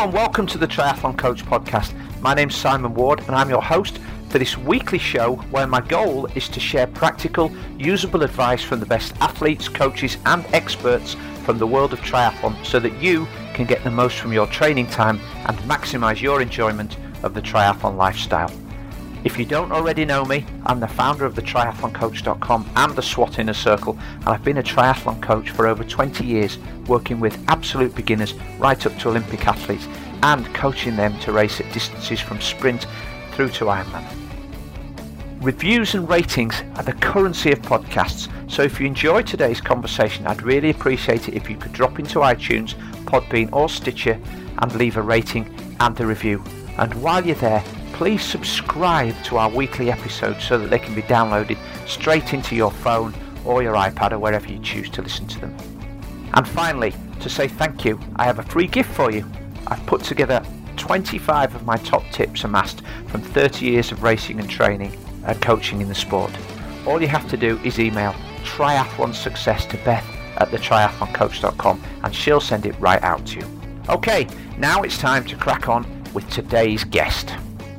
Hello and welcome to the Triathlon Coach Podcast. My name's Simon Ward and I'm your host for this weekly show where my goal is to share practical, usable advice from the best athletes, coaches and experts from the world of triathlon so that you can get the most from your training time and maximise your enjoyment of the triathlon lifestyle. If you don't already know me, I'm the founder of the triathloncoach.com and the SWAT Inner Circle, and I've been a triathlon coach for over 20 years, working with absolute beginners right up to Olympic athletes and coaching them to race at distances from sprint through to Ironman. Reviews and ratings are the currency of podcasts, so if you enjoy today's conversation, I'd really appreciate it if you could drop into iTunes, Podbean or Stitcher and leave a rating and a review. And while you're there, please subscribe to our weekly episodes so that they can be downloaded straight into your phone or your iPad or wherever you choose to listen to them. And finally, to say thank you, I have a free gift for you. I've put together 25 of my top tips amassed from 30 years of racing and training and coaching in the sport. All you have to do is email triathlon success to Beth at thetriathloncoach.com and she'll send it right out to you. Okay, now it's time to crack on with today's guest.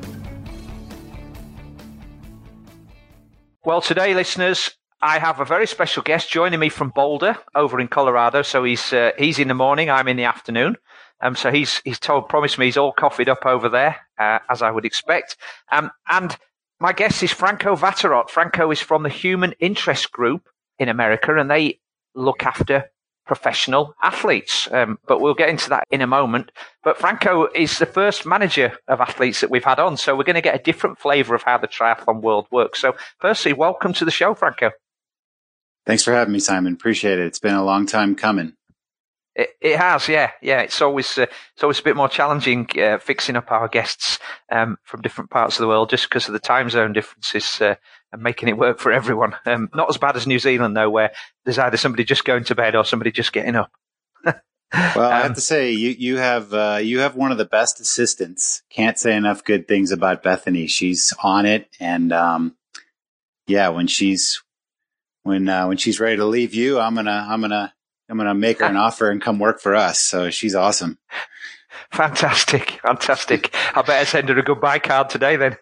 Well, today, listeners, I have a very special guest joining me from Boulder over in Colorado. So he's in the morning, I'm in the afternoon. So he's promised me he's all coffeed up over there, as I would expect. And my guest is Franco Vatterott. Franco is from the Human Interest Group in America, and they look after professional athletes. But we'll get into that in a moment. But Franco is the first manager of athletes that we've had on. So we're going to get a different flavour of how the triathlon world works. So firstly, welcome to the show, Franco. Thanks for having me, Simon. Appreciate it. It's been a long time coming. It has, yeah. It's always a bit more challenging fixing up our guests from different parts of the world just because of the time zone differences and making it work for everyone. Not as bad as New Zealand, though, where there's either somebody just going to bed or somebody just getting up. Well, I have to say, you have one of the best assistants. Can't say enough good things about Bethany. She's on it, and when she's ready to leave you, I'm gonna make her an offer and come work for us. So she's awesome. Fantastic. I better send her a goodbye card today then.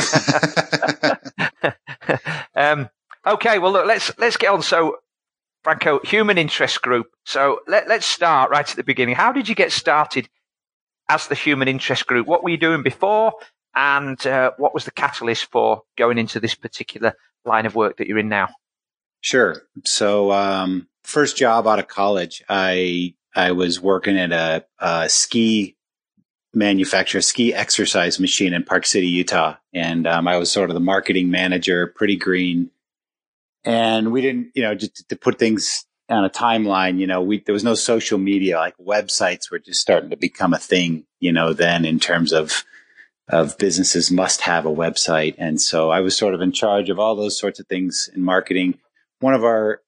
Okay, well, look, let's get on. So, Franco, Human Interest Group. So let's start right at the beginning. How did you get started as the Human Interest Group? What were you doing before? And what was the catalyst for going into this particular line of work that you're in now? Sure. So, first job out of college, I was working at a ski manufacturer, ski exercise machine in Park City, Utah. And I was sort of the marketing manager, pretty green. And we didn't, just to put things on a timeline, there was no social media, like websites were just starting to become a thing, then in terms of businesses must have a website. And so I was sort of in charge of all those sorts of things in marketing. One of our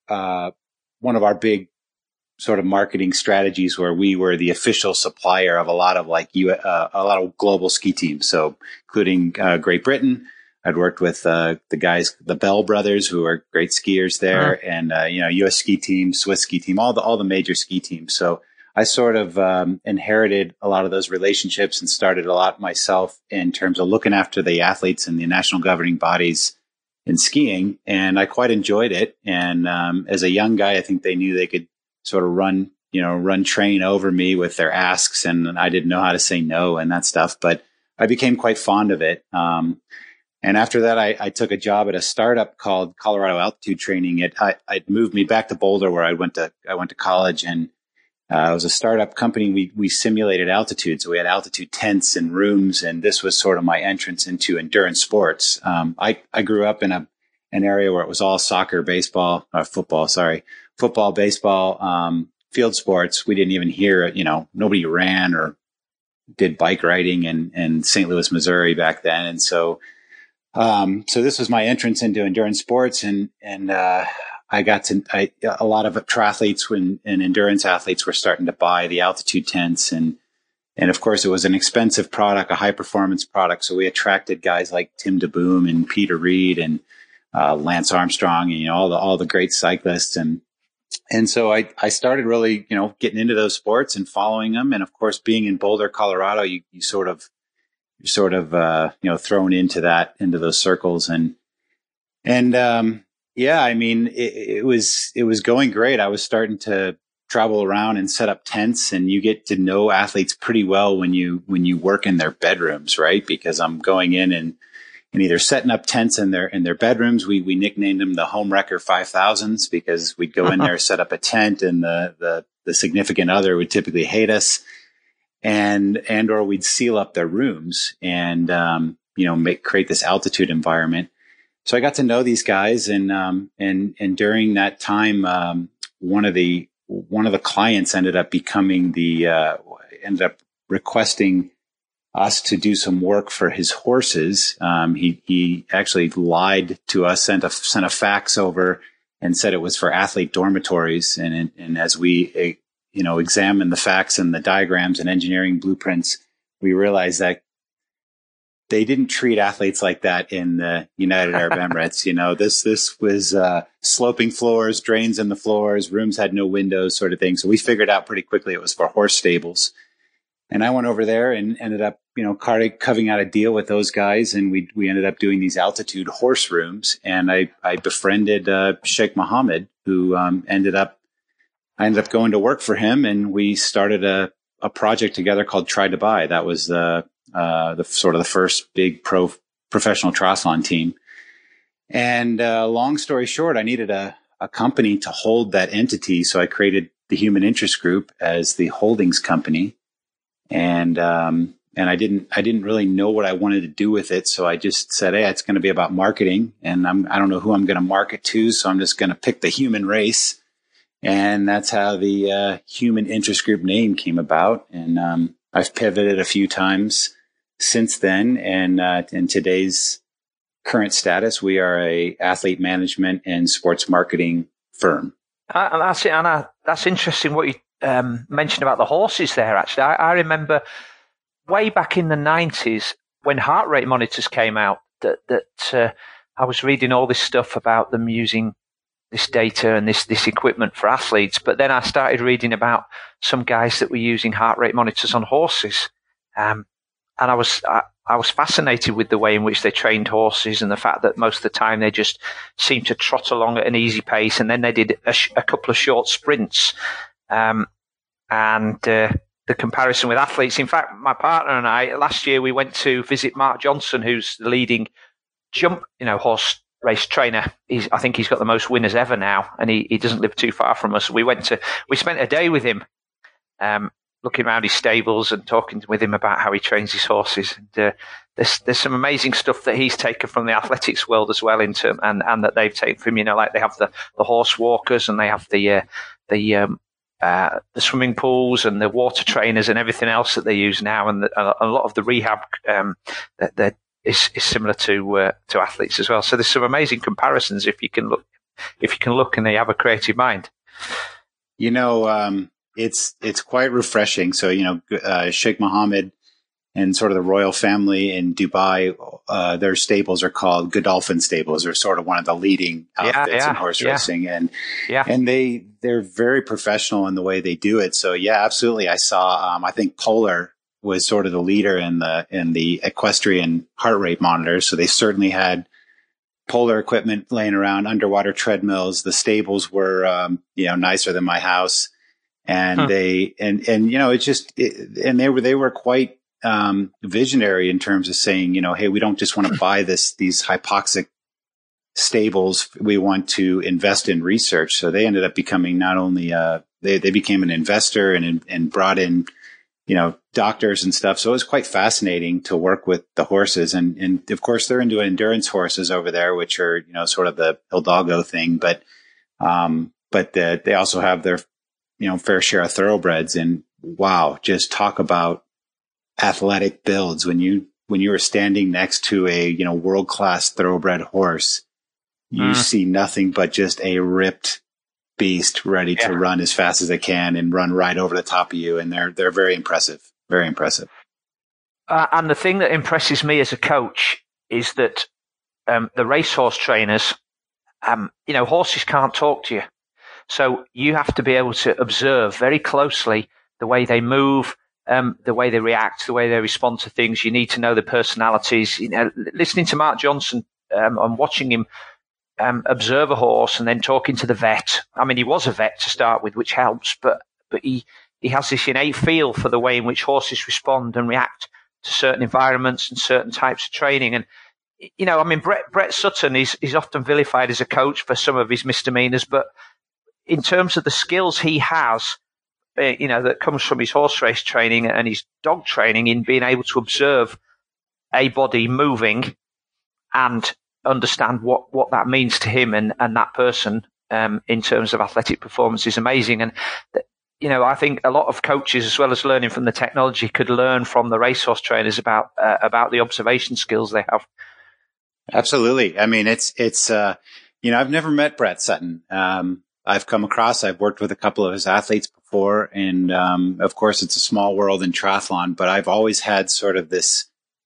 big sort of marketing strategies where we were the official supplier of a lot of global ski teams. So including Great Britain. I'd worked with the guys, the Bell brothers, who are great skiers there, and U.S. ski team, Swiss ski team, all the major ski teams. So I sort of inherited a lot of those relationships and started a lot myself in terms of looking after the athletes and the national governing bodies in skiing, and I quite enjoyed it. And as a young guy, I think they knew they could sort of run train over me with their asks, and I didn't know how to say no and that stuff. But I became quite fond of it. And after that, I took a job at a startup called Colorado Altitude Training. It moved me back to Boulder, where I went to college, and it was a startup company. We simulated altitude, so we had altitude tents and rooms, and this was sort of my entrance into endurance sports. I grew up in an area where it was all soccer, football, baseball, field sports. We didn't even hear, nobody ran or did bike riding in St. Louis, Missouri back then, and so this was my entrance into endurance sports, and I got to, a lot of triathletes and endurance athletes were starting to buy the altitude tents, and of course it was an expensive product, a high performance product. So we attracted guys like Tim DeBoom and Peter Reed and Lance Armstrong and all the great cyclists, and And so I started really, getting into those sports and following them. And of course, being in Boulder, Colorado, you're sort of, thrown into those circles. Yeah, I mean, it was going great. I was starting to travel around and set up tents, and you get to know athletes pretty well when you work in their bedrooms, right? Because I'm going in and either setting up tents in their bedrooms. We nicknamed them the Home Wrecker 5000s because we'd go in there, set up a tent, and the significant other would typically hate us, or we'd seal up their rooms and create this altitude environment. So I got to know these guys, and during that time, one of the clients ended up requesting us to do some work for his horses. He actually lied to us, sent a fax over, and said it was for athlete dormitories. And as we examined the fax and the diagrams and engineering blueprints, we realized that they didn't treat athletes like that in the United Arab Emirates. This was sloping floors, drains in the floors, rooms had no windows, sort of thing. So we figured out pretty quickly it was for horse stables. And I went over there and ended up, carving out a deal with those guys, and we ended up doing these altitude horse rooms. And I befriended Sheikh Mohammed, who I ended up going to work for him, and we started a project together called Try Dubai. That was the first big professional triathlon team. And long story short, I needed a company to hold that entity, so I created the Human Interest Group as the holdings company. And I didn't really know what I wanted to do with it. So I just said, hey, it's going to be about marketing, and I don't know who I'm going to market to. So I'm just going to pick the human race. And that's how the Human Interest Group name came about. And I've pivoted a few times since then. And in today's current status, we are a athlete management and sports marketing firm. And that's it, Anna. That's interesting what you mentioned about the horses there. Actually, I remember way back in the 90s when heart rate monitors came out that I was reading all this stuff about them using this data and this equipment for athletes. But then I started reading about some guys that were using heart rate monitors on horses. And I was fascinated with the way in which they trained horses, and the fact that most of the time they just seemed to trot along at an easy pace, and then they did a couple of short sprints. The comparison with athletes. In fact, my partner and I, last year, we went to visit Mark Johnson, who's the leading horse race trainer. I think he's got the most winners ever now, and he doesn't live too far from us. We spent a day with him, looking around his stables and talking with him about how he trains his horses. And, there's some amazing stuff that he's taken from the athletics world as well, and that they've taken from, like they have the horse walkers, and they have the swimming pools and the water trainers and everything else that they use now, and a lot of the rehab that is similar to athletes as well. So there's some amazing comparisons if you can look and they have a creative mind. It's quite refreshing. So Sheikh Mohammed and sort of the royal family in Dubai, their stables are called Godolphin stables. They're sort of one of the leading outfits in horse racing. And they're very professional in the way they do it. So yeah, absolutely. I saw, I think Polar was sort of the leader in the equestrian heart rate monitors. So they certainly had Polar equipment laying around, underwater treadmills. The stables were, nicer than my house. And they were quite visionary in terms of saying, hey, we don't just want to buy these hypoxic stables. We want to invest in research. So they ended up becoming not only they became an investor and brought in doctors and stuff. So it was quite fascinating to work with the horses, and of course they're into endurance horses over there, which are sort of the Hidalgo thing, but they also have their fair share of thoroughbreds. And wow, just talk about athletic builds. When you were standing next to a world-class thoroughbred horse, you see nothing but just a ripped beast ready to run as fast as they can and run right over the top of you. And they're very impressive, very impressive. And the thing that impresses me as a coach is that the racehorse trainers, horses can't talk to you. So you have to be able to observe very closely the way they move, the way they react, the way they respond to things. You need to know the personalities. Listening to Mark Johnson and watching him observe a horse and then talking to the vet. I mean, he was a vet to start with, which helps, but he has this innate feel for the way in which horses respond and react to certain environments and certain types of training. And, I mean, Brett Sutton is often vilified as a coach for some of his misdemeanors, but in terms of the skills he has, that comes from his horse race training and his dog training in being able to observe a body moving and understand what that means to him and that person in terms of athletic performance is amazing. And, I think a lot of coaches, as well as learning from the technology, could learn from the racehorse trainers about the observation skills they have. Absolutely. I mean, it's I've never met Brett Sutton. I've worked with a couple of his athletes before, and of course it's a small world in triathlon, but I've always had sort of this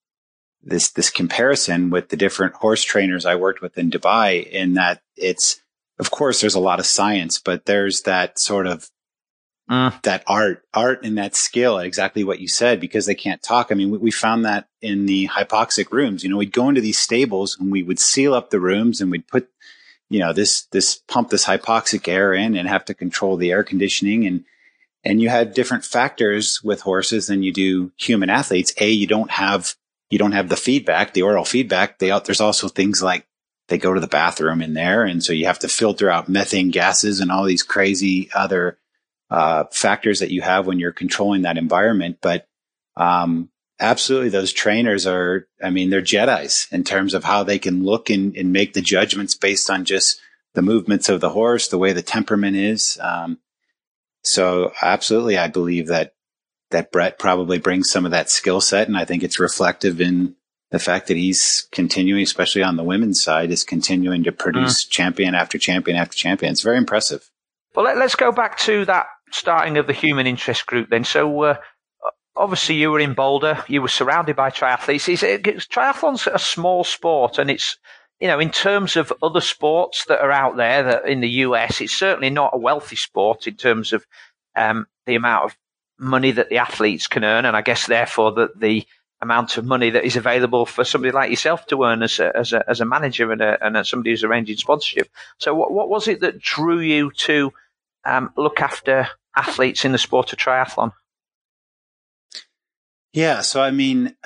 comparison with the different horse trainers I worked with in Dubai, in that of course there's a lot of science, but there's that sort of that art and that skill, exactly what you said, because they can't talk. I mean, we found that in the hypoxic rooms. We'd go into these stables and we would seal up the rooms and we'd put, this pump this hypoxic air in and have to control the air conditioning. And you had different factors with horses than you do human athletes. You don't have the feedback, the oral feedback. There's also things like they go to the bathroom in there. And so you have to filter out methane gases and all these crazy other factors that you have when you're controlling that environment. But absolutely, those trainers they're Jedis in terms of how they can look and make the judgments based on just the movements of the horse, the way the temperament is. So absolutely, I believe that Brett probably brings some of that skill set. And I think it's reflective in the fact that he's continuing, especially on the women's side, is continuing to produce champion after champion after champion. It's very impressive. Well, let's go back to that starting of the human interest group then. So obviously you were in Boulder, you were surrounded by triathletes. Triathlon's a small sport, and it's, in terms of other sports that are out there that in the US, it's certainly not a wealthy sport in terms of the amount of money that the athletes can earn, and I guess therefore that the amount of money that is available for somebody like yourself to earn as a manager and as somebody who's arranging sponsorship. So what was it that drew you to look after athletes in the sport of triathlon? Yeah. So, I mean,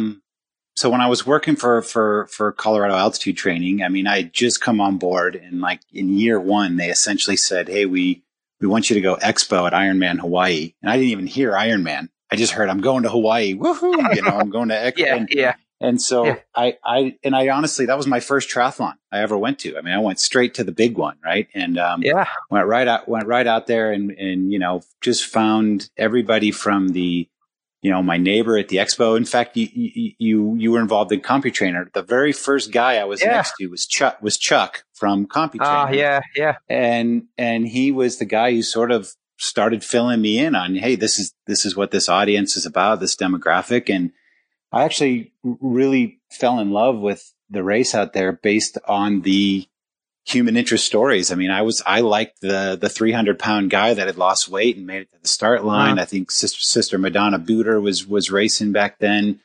so when I was working for Colorado Altitude Training, I had just come on board, and like in year one, they essentially said, "Hey, we want you to go expo at Ironman Hawaii." And I didn't even hear Ironman. I just heard, "I'm going to Hawaii. Woohoo." I'm going to expo. Yeah. And so I honestly, that was my first triathlon I ever went to. I went straight to the big one. Right. And, went right out there and, just found everybody from the, my neighbor at the expo. In fact, you were involved in CompuTrainer. The very first guy I was next to was Chuck from CompuTrainer. Yeah. And he was the guy who sort of started filling me in on, hey, this is what this audience is about, this demographic. And I actually really fell in love with the race out there based on the human interest stories. I liked the 300-pound guy that had lost weight and made it to the start line. I think Sister Madonna Booter was racing back then.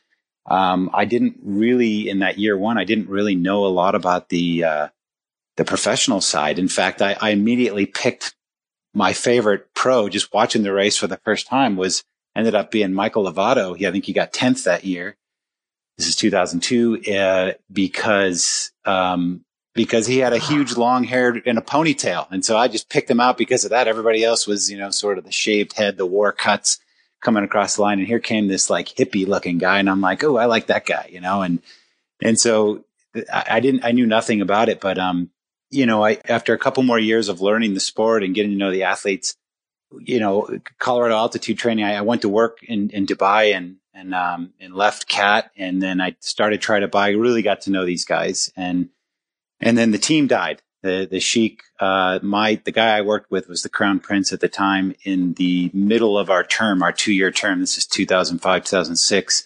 I didn't really, in that year one, I didn't really know a lot about the professional side. In fact, I immediately picked my favorite pro just watching the race for the first time ended up being Michael Lovato. I think he got 10th that year. This is 2002, because he had a huge long hair and a ponytail. And so I just picked him out because of that. Everybody else was, sort of the shaved head, the war cuts coming across the line. And here came this like hippie looking guy. And I'm like, oh, I like that guy, and so I knew nothing about it, but, after a couple more years of learning the sport and getting to know the athletes, Colorado Altitude Training, I went to work in Dubai and left CAT. And then I started trying to buy, really got to know these guys. And then the team died. The Sheik, the guy I worked with was the Crown Prince at the time. In the middle of our 2-year term, this is 2005, 2006.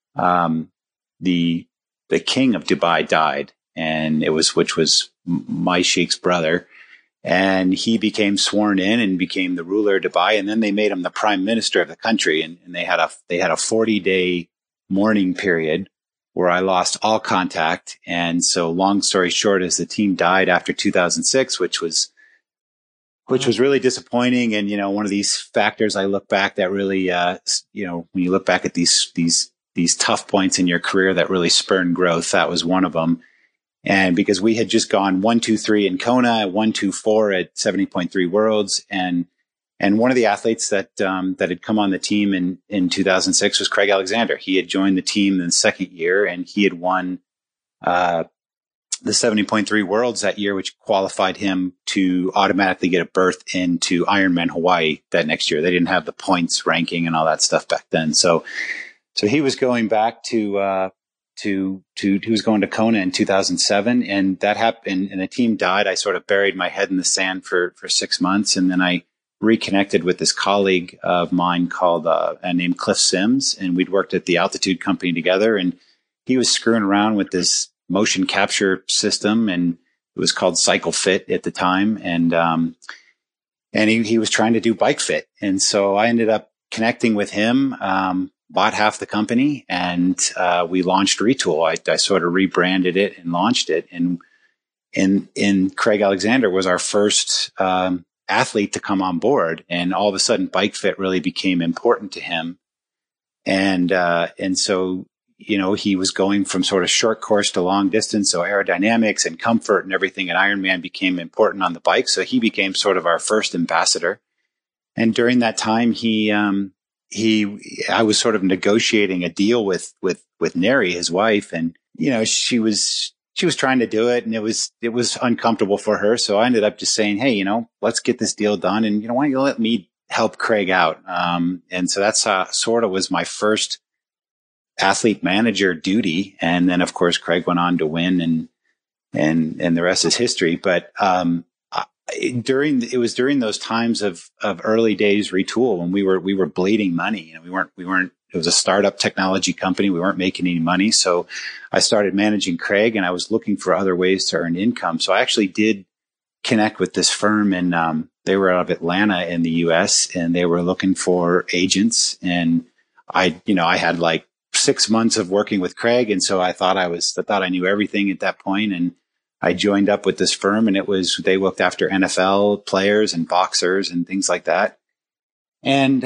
The king of Dubai died, and which was my Sheik's brother. And he became sworn in and became the ruler of Dubai. And then they made him the prime minister of the country. And they had a 40-day mourning period where I lost all contact. And so long story short is the team died after 2006, which was really disappointing. And, one of these factors I look back that really, when you look back at these tough points in your career that really spurred growth, that was one of them. And because we had just gone 1-2-3 in Kona, 1-2-4 at 70.3 Worlds. And one of the athletes that had come on the team in 2006 was Craig Alexander. He had joined the team in the second year, and he had won, the 70.3 Worlds that year, which qualified him to automatically get a berth into Ironman Hawaii that next year. They didn't have the points ranking and all that stuff back then. So he was going back to he was going to Kona in 2007, and that happened, and the team died. I sort of buried my head in the sand for 6 months. And then I reconnected with this colleague of mine named Cliff Sims, and we'd worked at the Altitude company together, and he was screwing around with this motion capture system, and it was called Cycle Fit at the time. And he was trying to do Bike Fit. And so I ended up connecting with him, bought half the company, and we launched Retool. I sort of rebranded it and launched it. And Craig Alexander was our first athlete to come on board. And all of a sudden, Bike Fit really became important to him. And so, he was going from sort of short course to long distance. So aerodynamics and comfort and everything at Ironman became important on the bike. So he became sort of our first ambassador. And during that time, I was sort of negotiating a deal with Neri, his wife, and, she was trying to do it, and it was uncomfortable for her. So I ended up just saying, hey, let's get this deal done. And, why don't you let me help Craig out? And so that's sort of was my first athlete manager duty. And then of course, Craig went on to win, and the rest is history. But, it was during those times of early days Retool when we were bleeding money, and we weren't, it was a startup technology company. We weren't making any money. So I started managing Craig, and I was looking for other ways to earn income. So I actually did connect with this firm, and they were out of Atlanta in the US, and they were looking for agents. And I had like 6 months of working with Craig. And so I thought I knew everything at that point. And I joined up with this firm, and they looked after NFL players and boxers and things like that. And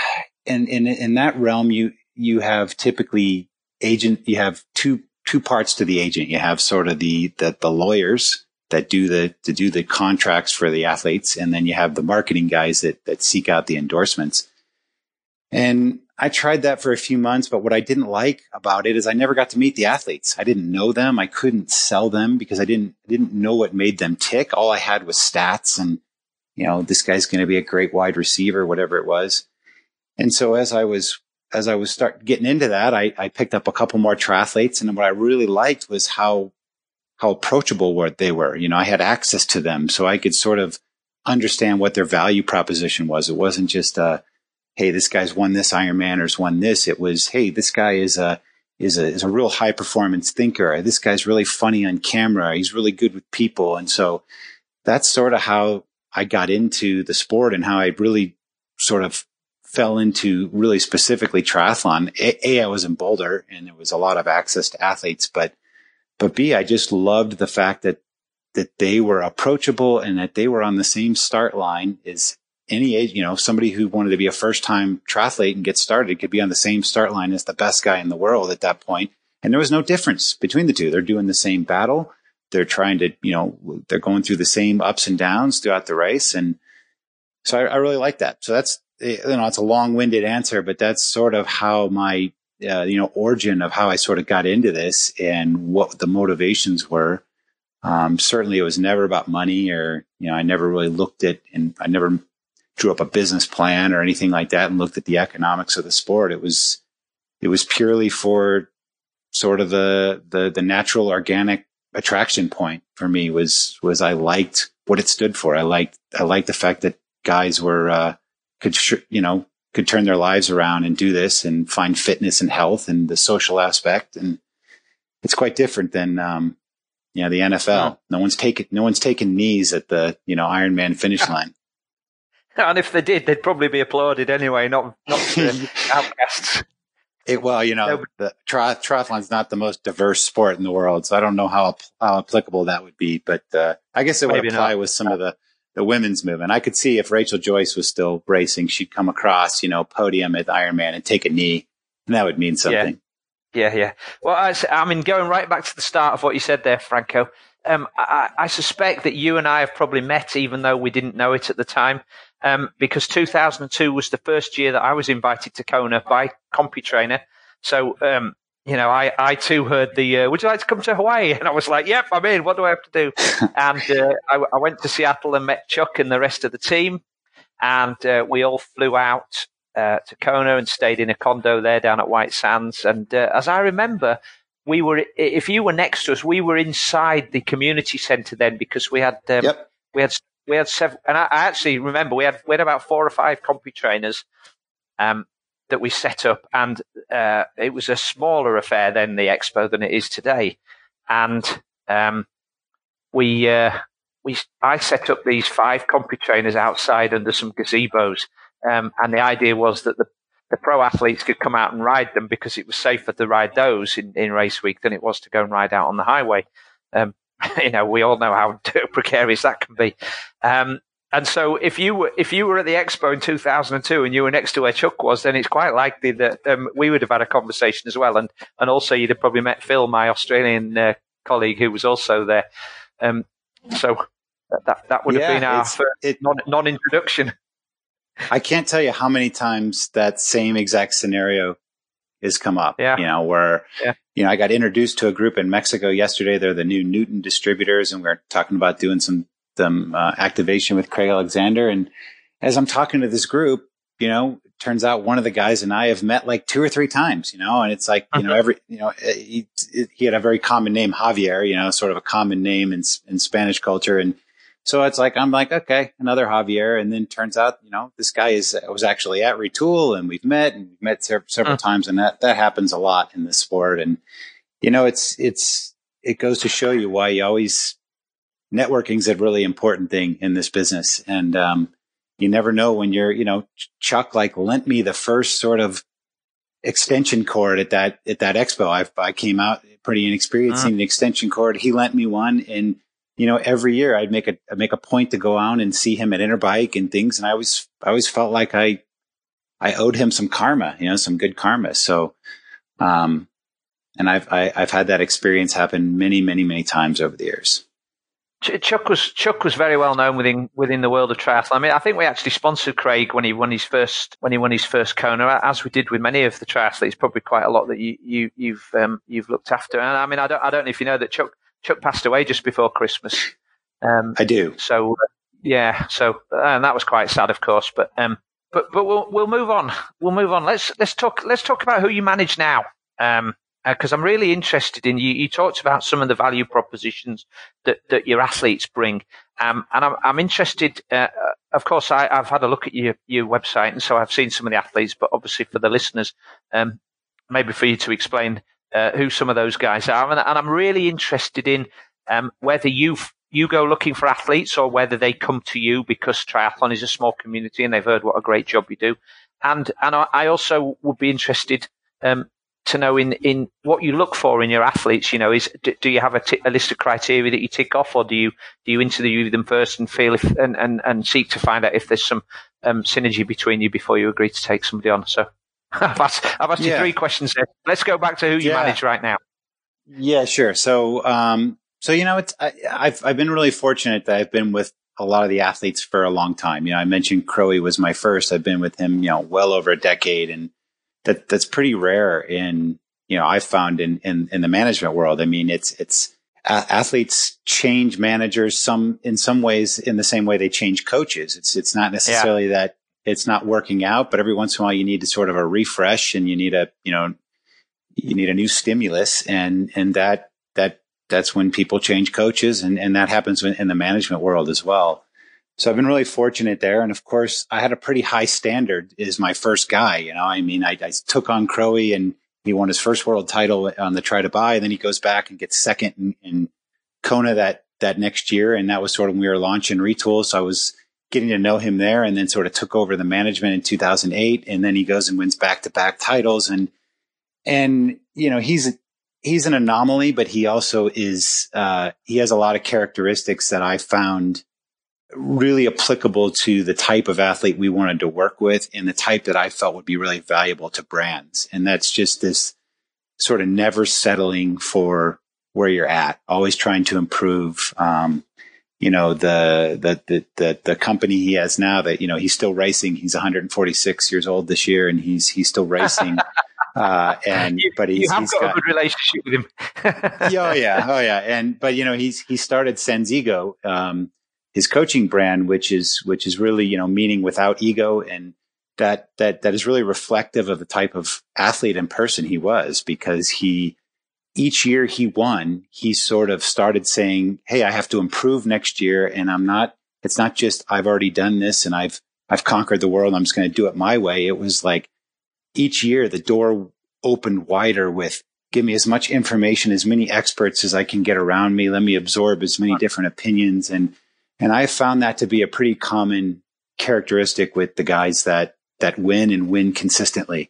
in that realm, you have typically you have two parts to the agent. You have sort of the lawyers that do the contracts for the athletes. And then you have the marketing guys that seek out the endorsements. And I tried that for a few months, but what I didn't like about it is I never got to meet the athletes. I didn't know them. I couldn't sell them because I didn't know what made them tick. All I had was stats and, this guy's going to be a great wide receiver, whatever it was. And so as I was start getting into that, I picked up a couple more triathletes. And what I really liked was how approachable they were. I had access to them, so I could sort of understand what their value proposition was. It wasn't just hey, this guy's won this Ironman or has won this. It was, hey, this guy is a real high performance thinker. This guy's really funny on camera. He's really good with people. And so that's sort of how I got into the sport and how I really sort of fell into really specifically triathlon. I was in Boulder, and there was a lot of access to athletes, but B, I just loved the fact that they were approachable and that they were on the same start line as any age. Somebody who wanted to be a first time triathlete and get started could be on the same start line as the best guy in the world at that point. And there was no difference between the two. They're doing the same battle. They're trying to, they're going through the same ups and downs throughout the race. And so I really like that. So that's, it's a long winded answer, but that's sort of how my, origin of how I sort of got into this and what the motivations were. Certainly it was never about money or, I never really looked at, and I never drew up a business plan or anything like that and looked at the economics of the sport. It was purely for sort of the natural organic attraction point for me was I liked what it stood for. I liked the fact that guys were, could turn their lives around and do this and find fitness and health and the social aspect. And it's quite different than You know, the NFL. No one's taking knees at the, you know, Ironman finish line. And if they did, they'd probably be applauded anyway, not outcasts. Well, you know, the triathlon's not the most diverse sport in the world, so I don't know how applicable that would be. But I guess it would apply with some of the women's movement. I could see if Rachel Joyce was still racing, she'd come across, you know, podium at Ironman and take a knee, and that would mean something. Yeah. Well, I mean, going right back to the start of what you said there, Franco, I suspect that you and I have probably met, even though we didn't know it at the time. Because 2002 was the first year that I was invited to Kona by CompuTrainer. So, you know, I too heard would you like to come to Hawaii? And I was like, yep, I'm in. What do I have to do? And I went to Seattle and met Chuck and the rest of the team. And we all flew out to Kona and stayed in a condo there down at White Sands. And as I remember, if you were next to us, we were inside the community center then, because we had several, and I actually remember we had about 4 or 5 CompuTrainers that we set up, and it was a smaller affair then, the expo, than it is today. And I set up these 5 CompuTrainers outside under some gazebos, and the idea was that the pro athletes could come out and ride them, because it was safer to ride those in race week than it was to go and ride out on the highway. You know, we all know how precarious that can be. And so if you were at the expo in 2002 and you were next to where Chuck was, then it's quite likely that we would have had a conversation as well. And also you'd have probably met Phil, my Australian colleague, who was also there. So that would have been our first non-introduction. I can't tell you how many times that same exact scenario has come up, you know, where, you know, I got introduced to a group in Mexico yesterday. They're the new Newton distributors, and we're talking about doing some activation with Craig Alexander. And as I'm talking to this group, you know, it turns out one of the guys and I have met like 2 or 3 times, you know, and it's like, you know, he had a very common name, Javier, you know, sort of a common name in Spanish culture. And so it's like, I'm like, okay, another Javier. And then turns out, you know, this guy was actually at Retool, and we've met several times. And that happens a lot in this sport. And, you know, it goes to show you why networking's a really important thing in this business. And, you never know when you're, you know, Chuck like lent me the first sort of extension cord at that expo. I came out pretty inexperienced in an extension cord. He lent me one, and, you know, every year I'd make a point to go out and see him at Interbike and things. And I always felt like I owed him some karma, you know, some good karma. So, and I've had that experience happen many, many, many times over the years. Chuck was very well known within the world of triathlon. I mean, I think we actually sponsored Craig when he won his first Kona, as we did with many of the triathletes. Probably quite a lot that you've looked after. And I mean, I don't know if you know that Chuck passed away just before Christmas. I do. So and that was quite sad, of course. But we'll move on. Let's talk about who you manage now. Because I'm really interested in you. You talked about some of the value propositions that your athletes bring, and I'm interested. Of course, I've had a look at your website, and so I've seen some of the athletes. But obviously, for the listeners, maybe for you to explain who some of those guys are, and I'm really interested in whether you go looking for athletes or whether they come to you because triathlon is a small community and they've heard what a great job you do, and I also would be interested to know in what you look for in your athletes. You know, do you have a list of criteria that you tick off, or do you interview them first and feel and seek to find out if there's some synergy between you before you agree to take somebody on? So I've asked you 3 questions there. Let's go back to who you manage right now. Yeah, sure. So you know, I've been really fortunate that I've been with a lot of the athletes for a long time. You know, I mentioned Crowie was my first. I've been with him, you know, well over a decade, and that's pretty rare in, you know, I've found in the management world. I mean, it's athletes change managers in some ways in the same way they change coaches. It's not necessarily that it's not working out, but every once in a while you need to sort of a refresh, and you need a new stimulus, and that's when people change coaches, and that happens in the management world as well. So I've been really fortunate there. And of course, I had a pretty high standard as my first guy. You know, I mean, I took on Crowie, and he won his first world title on the Try to Buy. And then he goes back and gets second in Kona that next year. And that was sort of when we were launching Retool. So I was getting to know him there, and then sort of took over the management in 2008. And then he goes and wins back-to-back titles. And, he's an anomaly, but he also is, he has a lot of characteristics that I found really applicable to the type of athlete we wanted to work with and the type that I felt would be really valuable to brands. And that's just this sort of never settling for where you're at, always trying to improve. The company he has now that, he's still racing. He's 146 years old this year, and he's still racing. But he's got a good relationship with him. Oh yeah. But he started Sensego, his coaching brand, which is really, meaning without ego. And that is really reflective of the type of athlete and person he was, because each year he won, he sort of started saying, hey, I have to improve next year. And it's not just I've already done this and I've conquered the world. I'm just going to do it my way. It was like each year the door opened wider with, give me as much information, as many experts as I can get around me. Let me absorb as many different opinions. And I found that to be a pretty common characteristic with the guys that win and win consistently.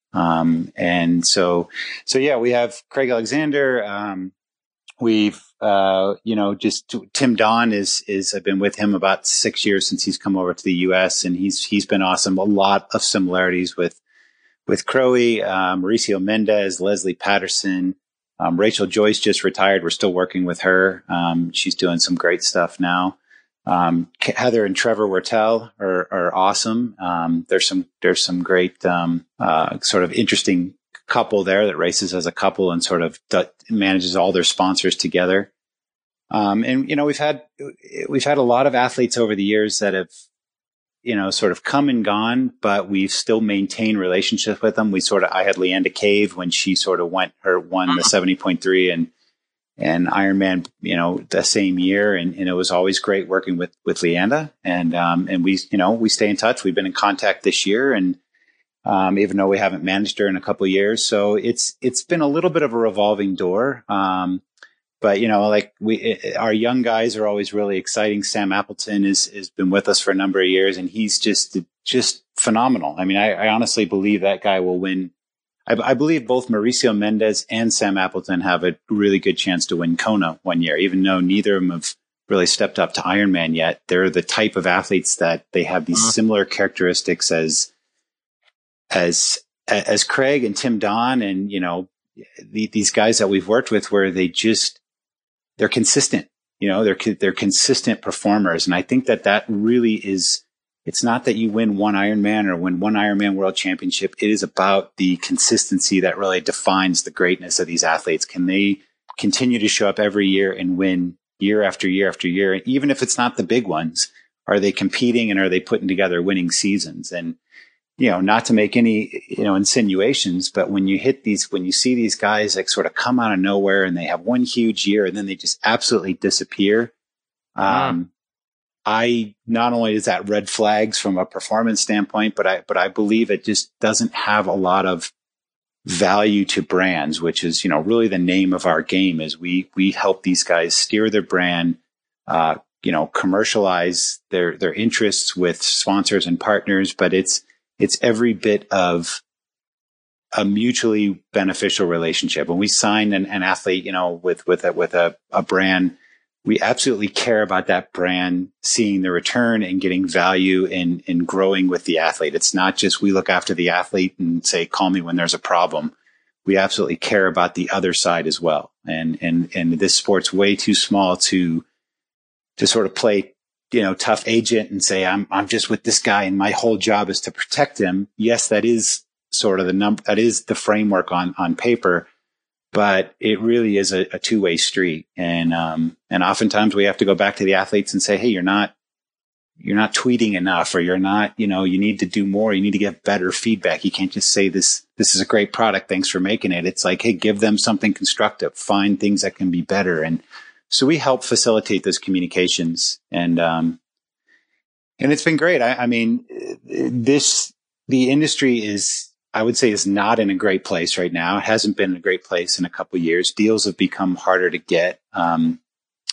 So we have Craig Alexander. We've, just Tim Don I've been with him about 6 years since he's come over to the US, and he's been awesome. A lot of similarities with Crowe, Mauricio Mendez, Leslie Patterson, Rachel Joyce just retired. We're still working with her. She's doing some great stuff now. Heather and Trevor Wertel are awesome. There's some great, sort of interesting couple there that races as a couple and sort of manages all their sponsors together. We've had a lot of athletes over the years that have, sort of come and gone, but we've still maintained relationships with them. I had Leanda Cave when she sort of won the 70.3 and Ironman, the same year. And it was always great working with Leanda. And we stay in touch. We've been in contact this year, and even though we haven't managed her in a couple of years. So it's been a little bit of a revolving door. But our young guys are always really exciting. Sam Appleton has been with us for a number of years, and he's just phenomenal. I mean, I honestly believe that guy will win. I believe both Mauricio Mendez and Sam Appleton have a really good chance to win Kona one year, even though neither of them have really stepped up to Ironman yet. They're the type of athletes that they have these similar characteristics as Craig and Tim Don, and these guys that we've worked with, where they're consistent. They're consistent performers, and I think that really is. It's not that you win one Ironman or win one Ironman World Championship. It is about the consistency that really defines the greatness of these athletes. Can they continue to show up every year and win year after year after year? And even if it's not the big ones, are they competing and are they putting together winning seasons? And, not to make any, insinuations, but when you see these guys like sort of come out of nowhere and they have one huge year and then they just absolutely disappear. I not only is that red flags from a performance standpoint, but I believe it just doesn't have a lot of value to brands, which is, really the name of our game. Is we help these guys steer their brand, commercialize their interests with sponsors and partners, but it's every bit of a mutually beneficial relationship. When we sign an athlete, with a brand, we absolutely care about that brand seeing the return and getting value in growing with the athlete. It's not just we look after the athlete and say, call me when there's a problem. We absolutely care about the other side as well. And this sport's way too small to sort of play, tough agent and say, I'm just with this guy and my whole job is to protect him. Yes, that is sort of that is the framework on paper. But it really is a two-way street. And oftentimes we have to go back to the athletes and say, hey, you're not tweeting enough, or you're not, you need to do more. You need to get better feedback. You can't just say this is a great product. Thanks for making it. It's like, hey, give them something constructive, find things that can be better. And so we help facilitate those communications, and it's been great. I mean, the industry I would say is not in a great place right now. It hasn't been in a great place in a couple of years. Deals have become harder to get.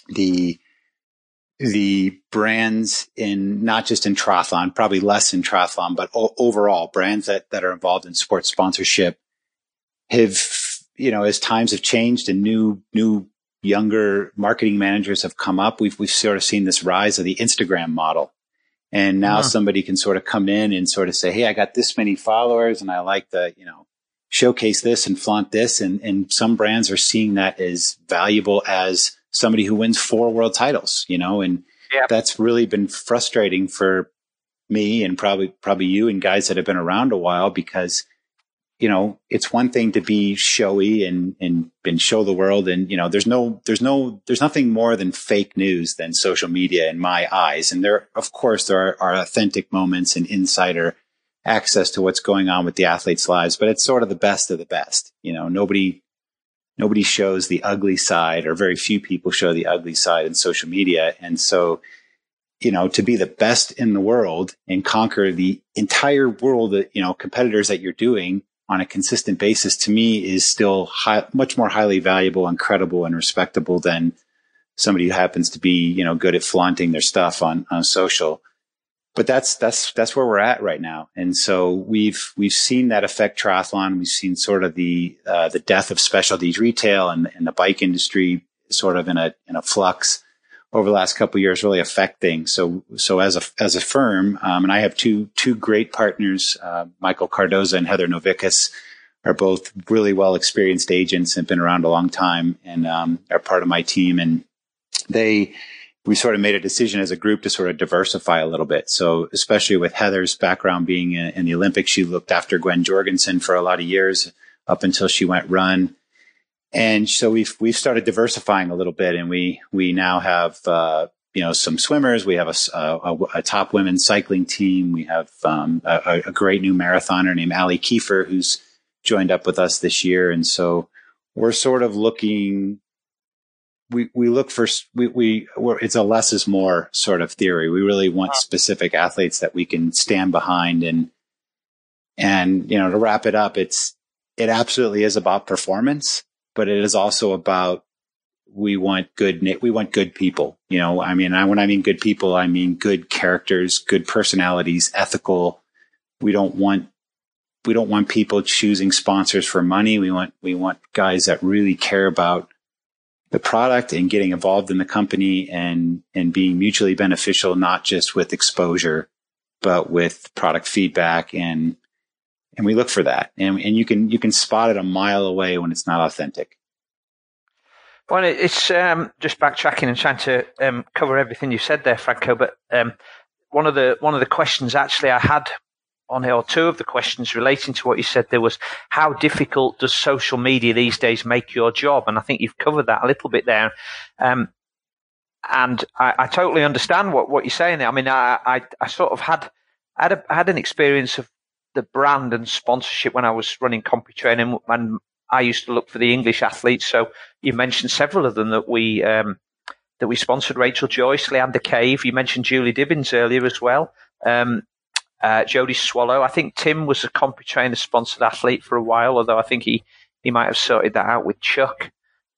the brands in not just in triathlon, probably less in triathlon, but overall brands that are involved in sports sponsorship have, as times have changed and new younger marketing managers have come up, we've sort of seen this rise of the Instagram model. And now somebody can sort of come in and sort of say, hey, I got this many followers and I like to, showcase this and flaunt this. And some brands are seeing that as valuable as somebody who wins 4 world titles, and that's really been frustrating for me and probably you and guys that have been around a while, because, it's one thing to be showy and show the world. And, there's nothing more than fake news than social media in my eyes. And there are authentic moments and insider access to what's going on with the athletes' lives, but it's sort of the best of the best. Nobody shows the ugly side, or very few people show the ugly side in social media. And so, to be the best in the world and conquer the entire world, competitors that you're doing on a consistent basis, to me is still much more highly valuable and credible and respectable than somebody who happens to be, good at flaunting their stuff on social. But that's where we're at right now. And so we've seen that affect triathlon. We've seen sort of the death of specialties retail and the bike industry sort of in a flux over the last couple of years, really affect things. So as a firm, and I have two great partners, Michael Cardoza and Heather Novikas, are both really well experienced agents and been around a long time, and are part of my team. And we sort of made a decision as a group to sort of diversify a little bit. So especially with Heather's background being in the Olympics, she looked after Gwen Jorgensen for a lot of years up until she went run. And so we've started diversifying a little bit, and we now have, some swimmers. We have a top women's cycling team. We have a great new marathoner named Allie Kiefer, who's joined up with us this year. And so we're sort of looking, we look for, it's a less is more sort of theory. We really want specific athletes that we can stand behind, and, to wrap it up, it absolutely is about performance, but it is also about, we want good people, when I mean good people, I mean good characters, good personalities, ethical. We don't want people choosing sponsors for money. We want guys that really care about the product and getting involved in the company and being mutually beneficial, not just with exposure, but with product feedback. And we look for that. And you can spot it a mile away when it's not authentic. Well, it's just backtracking and trying to cover everything you said there, Franco. But one of the questions actually I had on here, or two of the questions relating to what you said there, was how difficult does social media these days make your job? And I think you've covered that a little bit there. And I totally understand what you're saying there. I mean, I sort of had an experience of the brand and sponsorship when I was running CompuTrain, and I used to look for the English athletes. So you mentioned several of them that we sponsored: Rachel Joyce, Leander Cave. You mentioned Julie Dibbins earlier as well. Jodie Swallow. I think Tim was a CompuTrainer sponsored athlete for a while, although I think he might have sorted that out with Chuck.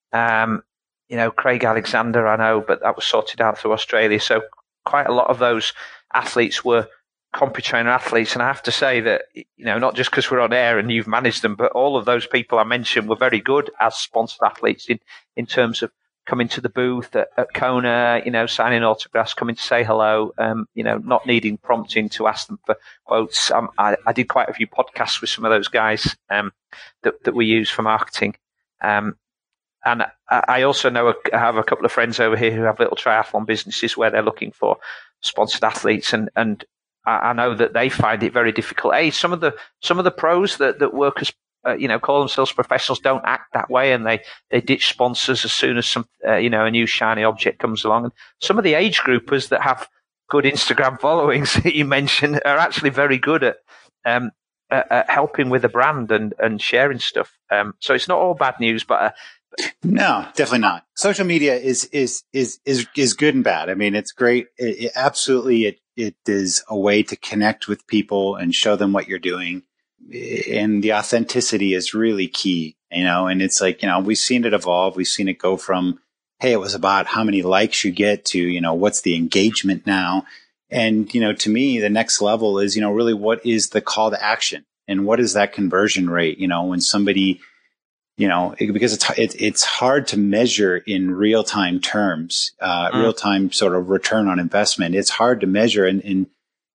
Craig Alexander, I know, but that was sorted out through Australia. So quite a lot of those athletes were CompuTrainer athletes. And I have to say that, not just because we're on air and you've managed them, but all of those people I mentioned were very good as sponsored athletes in terms of coming to the booth at Kona, signing autographs, coming to say hello, not needing prompting to ask them for quotes. I did quite a few podcasts with some of those guys that we use for marketing. And I also I have a couple of friends over here who have little triathlon businesses where they're looking for sponsored athletes, and I know that they find it very difficult. Some of the pros that work as call themselves professionals don't act that way, and they ditch sponsors as soon as some a new shiny object comes along. And some of the age groupers that have good Instagram followings that you mentioned are actually very good at helping with the brand and sharing stuff. So it's not all bad news, but no, definitely not. Social media is good and bad. I mean, it's great. It absolutely it is a way to connect with people and show them what you're doing. And the authenticity is really key, and it's like, we've seen it evolve. We've seen it go from, hey, it was about how many likes you get to, what's the engagement now? And, to me, the next level is, really what is the call to action and what is that conversion rate? When somebody, because it's hard to measure in real time terms, real time sort of return on investment. It's hard to measure. And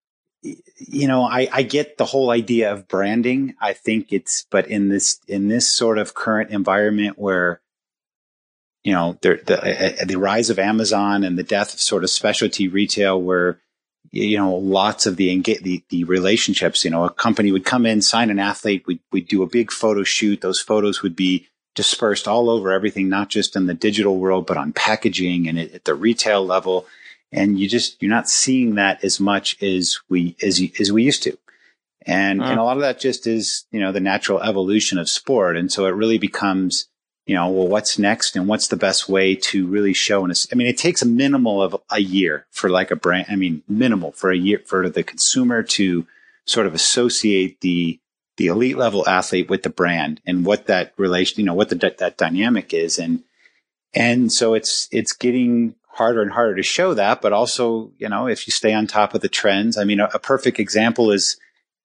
I get the whole idea of branding. I think but in this sort of current environment where, the rise of Amazon and the death of sort of specialty retail where, lots of the relationships, a company would come in, sign an athlete, we'd do a big photo shoot. Those photos would be dispersed all over everything, not just in the digital world, but on packaging and at the retail level. And you're not seeing that as much as we used to. And a lot of that just is, the natural evolution of sport. And so it really becomes, well, what's next and what's the best way to really show? It takes a minimal of a year for like a brand. Minimal for a year for the consumer to sort of associate the elite level athlete with the brand and what that relation, what that dynamic is. And so it's getting harder and harder to show that, but also, if you stay on top of the trends, a perfect example is,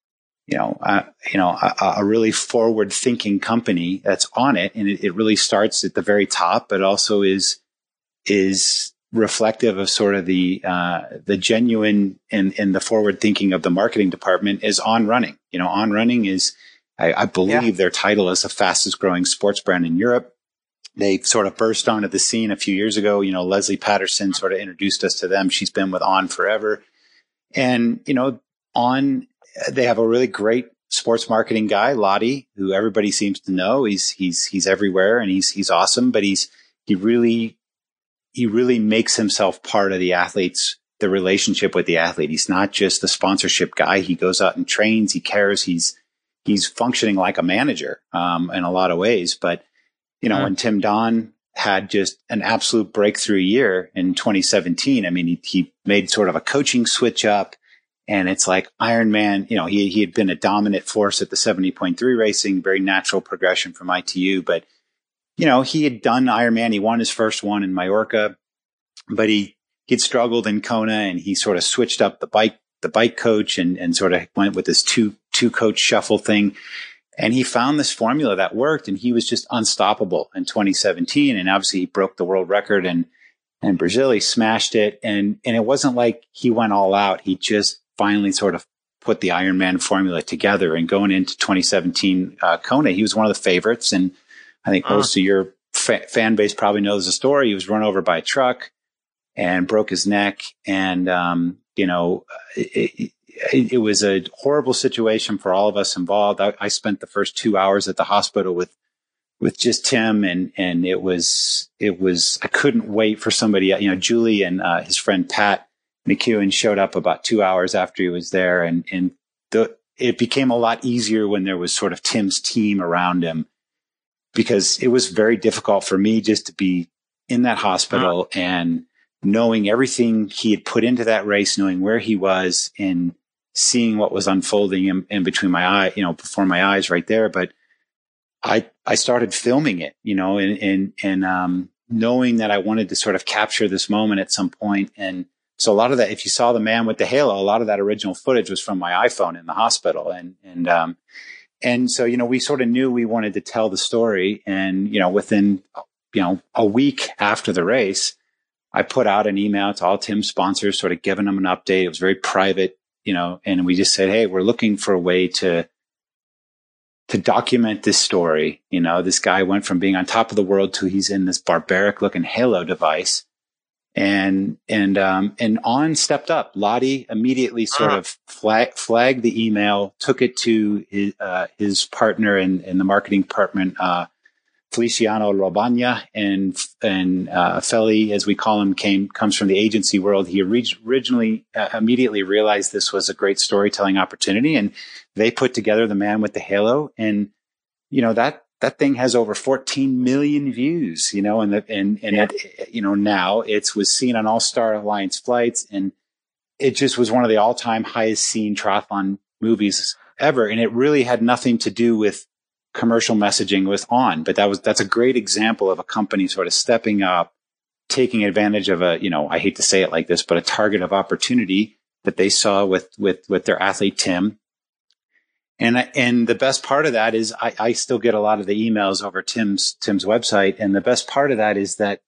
a really forward thinking company that's on it. And it really starts at the very top, but also is reflective of sort of the genuine and the forward thinking of the marketing department is On Running. On Running is, I believe their title is the fastest growing sports brand in Europe. They sort of burst onto the scene a few years ago. Leslie Patterson sort of introduced us to them. She's been with On forever. And, they have a really great sports marketing guy, Lottie, who everybody seems to know. He's everywhere and he's awesome, but he really makes himself part of the relationship with the athlete. He's not just the sponsorship guy. He goes out and trains. He cares. He's functioning like a manager, in a lot of ways. But, when Tim Don had just an absolute breakthrough year in 2017, he made sort of a coaching switch up. And it's like Ironman, he had been a dominant force at the 70.3 racing, very natural progression from ITU. But, he had done Ironman. He won his first one in Mallorca, but he'd struggled in Kona and he sort of switched up the bike coach and sort of went with this two coach shuffle thing. And he found this formula that worked and he was just unstoppable in 2017. And obviously he broke the world record and Brazil, he smashed it. And it wasn't like he went all out. He just finally sort of put the Ironman formula together. And going into 2017 Kona, he was one of the favorites. And I think most of your fan base probably knows the story. He was run over by a truck and broke his neck. And, it was a horrible situation for all of us involved. I spent the first 2 hours at the hospital with just Tim and it was, I couldn't wait for somebody, Julie and his friend Pat McEwen showed up about 2 hours after he was there. And it became a lot easier when there was sort of Tim's team around him, because it was very difficult for me just to be in that hospital and knowing everything he had put into that race, knowing where he was and seeing what was unfolding in between my eye, before my eyes right there. But I started filming it, and knowing that I wanted to sort of capture this moment at some point. And so a lot of that, if you saw the man with the halo, a lot of that original footage was from my iPhone in the hospital. And so, we sort of knew we wanted to tell the story. And, within, a week after the race, I put out an email to all Tim's sponsors, sort of giving them an update. It was very private, and we just said, hey, we're looking for a way to document this story. This guy went from being on top of the world to he's in this barbaric looking halo device. And On stepped up. Lottie immediately sort of flagged the email, took it to his partner in the marketing department, Feliciano Robagna, and Feli, as we call him, comes from the agency world. He originally immediately realized this was a great storytelling opportunity, and they put together The Man with the Halo, and that thing has over 14 million views, now it was seen on all Star Alliance flights, and it just was one of the all-time highest seen triathlon movies ever. And it really had nothing to do with commercial messaging with On, but that's a great example of a company sort of stepping up, taking advantage of a, I hate to say it like this, but a target of opportunity that they saw with their athlete, Tim. And the best part of that is I still get a lot of the emails over Tim's website. And the best part of that is that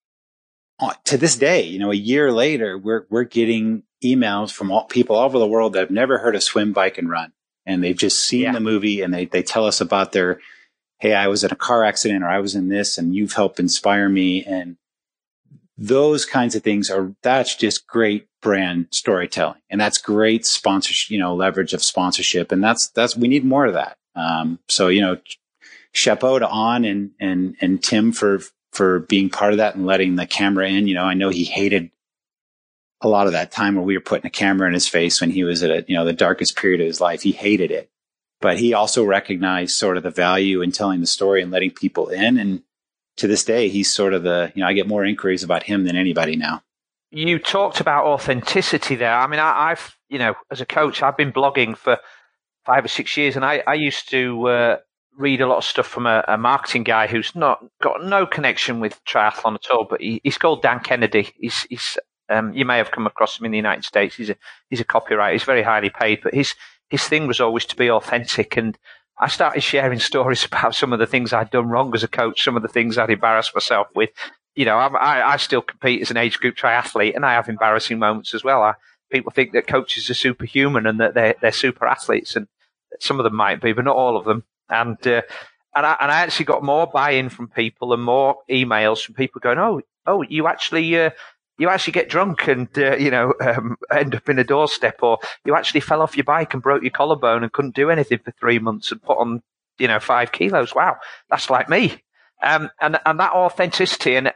to this day, a year later, we're getting emails from people all over the world that have never heard of Swim, Bike, and Run. And they've just seen the movie, and they tell us about their, hey, I was in a car accident, or I was in this, and you've helped inspire me. And those kinds of things that's just great brand storytelling. And that's great sponsorship, leverage of sponsorship. And we need more of that. So, chapeau to On and Tim for being part of that and letting the camera in. I know he hated a lot of that time where we were putting a camera in his face when he was at the darkest period of his life. He hated it, but he also recognized sort of the value in telling the story and letting people in. And to this day, he's sort of I get more inquiries about him than anybody now. You talked about authenticity there. I mean, I've as a coach, I've been blogging for 5 or 6 years, and I used to read a lot of stuff from a marketing guy who's not got no connection with triathlon at all, but he's called Dan Kennedy. He's you may have come across him in the United States. He's a copywriter. He's very highly paid, but his thing was always to be authentic. And I started sharing stories about some of the things I'd done wrong as a coach, some of the things I'd embarrassed myself with. I still compete as an age group triathlete, and I have embarrassing moments as well. People think that coaches are superhuman and that they're super athletes, and some of them might be, but not all of them. And I actually got more buy-in from people and more emails from people going, oh, you actually get drunk and, end up in a doorstep, or you actually fell off your bike and broke your collarbone and couldn't do anything for 3 months and put on, 5 kilos. Wow. That's like me. And that authenticity and,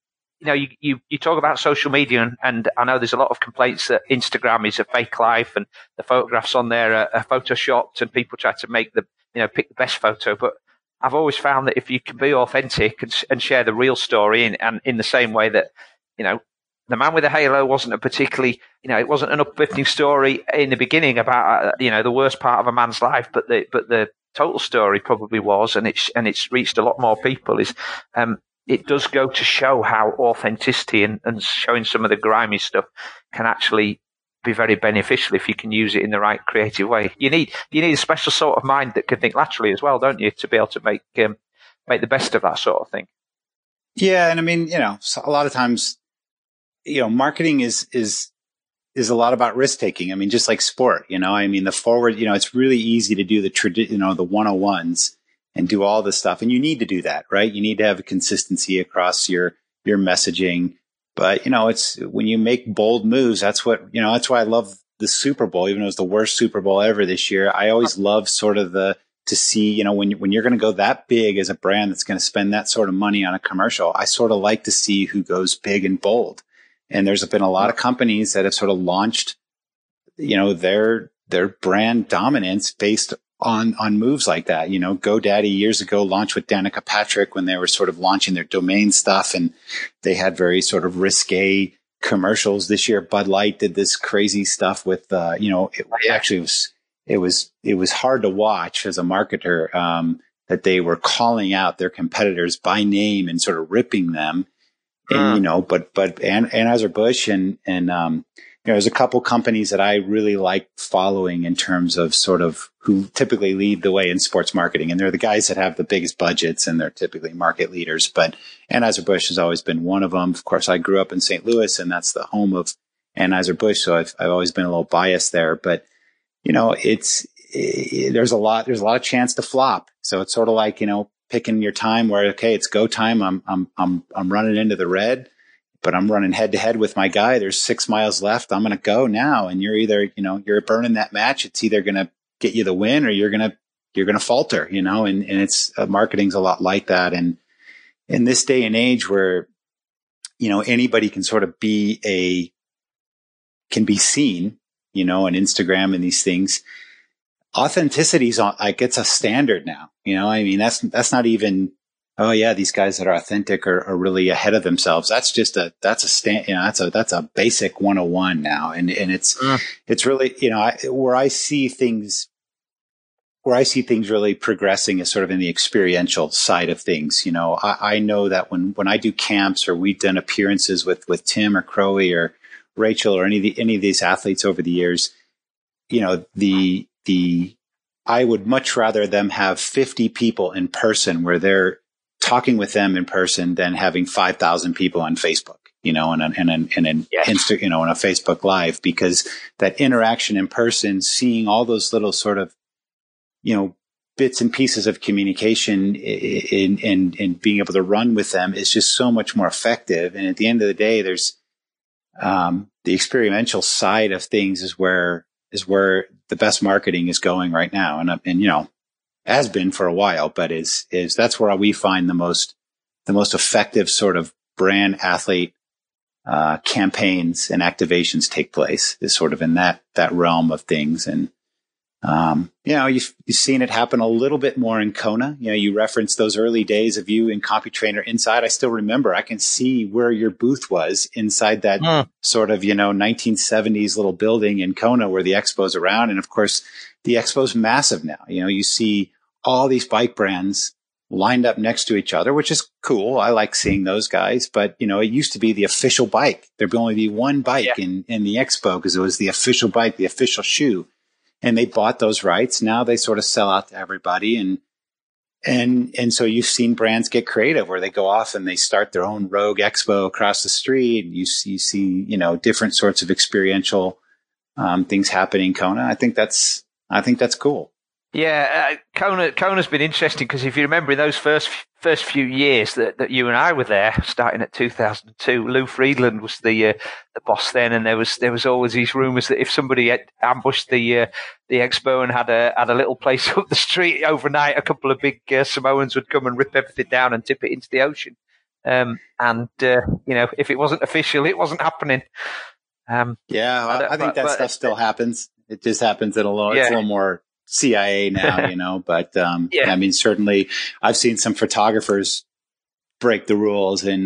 you talk about social media and I know there's a lot of complaints that Instagram is a fake life and the photographs on there are photoshopped and people try to make pick the best photo. But I've always found that if you can be authentic and share the real story and in the same way that, The Man with a Halo wasn't a particularly, it wasn't an uplifting story in the beginning about, the worst part of a man's life, but the total story probably was, and it's reached a lot more people. It does go to show how authenticity and showing some of the grimy stuff can actually be very beneficial if you can use it in the right creative way. You need a special sort of mind that can think laterally as well, don't you, to be able to make the best of that sort of thing. Yeah, and I mean, a lot of times, marketing is a lot about risk taking. I mean, just like sport, the forward, it's really easy to do the 101s and do all this stuff. And you need to do that, right? You need to have a consistency across your messaging. But, it's when you make bold moves, that's why I love the Super Bowl, even though it was the worst Super Bowl ever this year. I always love sort of to see, when you're going to go that big as a brand that's going to spend that sort of money on a commercial, I sort of like to see who goes big and bold. And there's been a lot of companies that have sort of launched, their brand dominance based on moves like that. GoDaddy years ago launched with Danica Patrick when they were sort of launching their domain stuff, and they had very sort of risque commercials. This year, Bud Light did this crazy stuff with, it was hard to watch as a marketer, that they were calling out their competitors by name and sort of ripping them. And, but Anheuser-Busch and there's a couple companies that I really like following in terms of sort of who typically lead the way in sports marketing. And they're the guys that have the biggest budgets and they're typically market leaders. But Anheuser-Busch has always been one of them. Of course, I grew up in St. Louis and that's the home of Anheuser-Busch. So I've always been a little biased there, but there's a lot of chance to flop. So it's sort of like, picking your time where, okay, it's go time. I'm running into the red, but I'm running head to head with my guy. There's 6 miles left. I'm going to go now. And you're either, you're burning that match. It's either going to get you the win or you're going to falter, and it's marketing's a lot like that. And in this day and age where, anybody can sort of can be seen, on Instagram and these things, authenticity is it's a standard now. That's not even, oh yeah, these guys that are authentic are really ahead of themselves. That's just that's a basic 101 now. And it's really, where I see things where I see things really progressing is sort of in the experiential side of things. You know, I know that when I do camps or we've done appearances with Tim or Crowe or Rachel or any of these athletes over the years, you know, I would much rather them have 50 people in person where they're talking with them in person than having 5,000 people on Facebook, you know, and Insta, you know, on a Facebook Live, because that interaction in person, seeing all those little sort of, you know, bits and pieces of communication and being able to run with them is just so much more effective. And at the end of the day, there's the experiential side of things is where the best marketing is going right now. And you know, has been for a while, but is that's where we find the most effective sort of brand athlete campaigns and activations take place, is sort of in that realm of things. And you know, you've seen it happen a little bit more in Kona. You know, you referenced those early days of you in CompuTrainer inside. I still remember, I can see where your booth was inside that sort of, you know, 1970s little building in Kona where the expo's around. And of course, the expo's massive now. You know, you see all these bike brands lined up next to each other, which is cool. I like seeing those guys, but you know, it used to be the official bike. There'd only be one bike in the expo because it was the official bike, the official shoe. And they bought those rights. Now they sort of sell out to everybody. And so you've seen brands get creative where they go off and they start their own rogue expo across the street. You see, you know, different sorts of experiential, things happening in Kona. I think that's cool. Yeah, Kona's been interesting because if you remember in those first few years that you and I were there, starting at 2002, Lou Friedland was the boss then, and there was always these rumours that if somebody had ambushed the expo and had a little place up the street overnight, a couple of big Samoans would come and rip everything down and tip it into the ocean. You know, if it wasn't official, it wasn't happening. I think that stuff still happens. It just happens at it's a little more CIA now, you know, but, I mean, certainly I've seen some photographers break the rules and,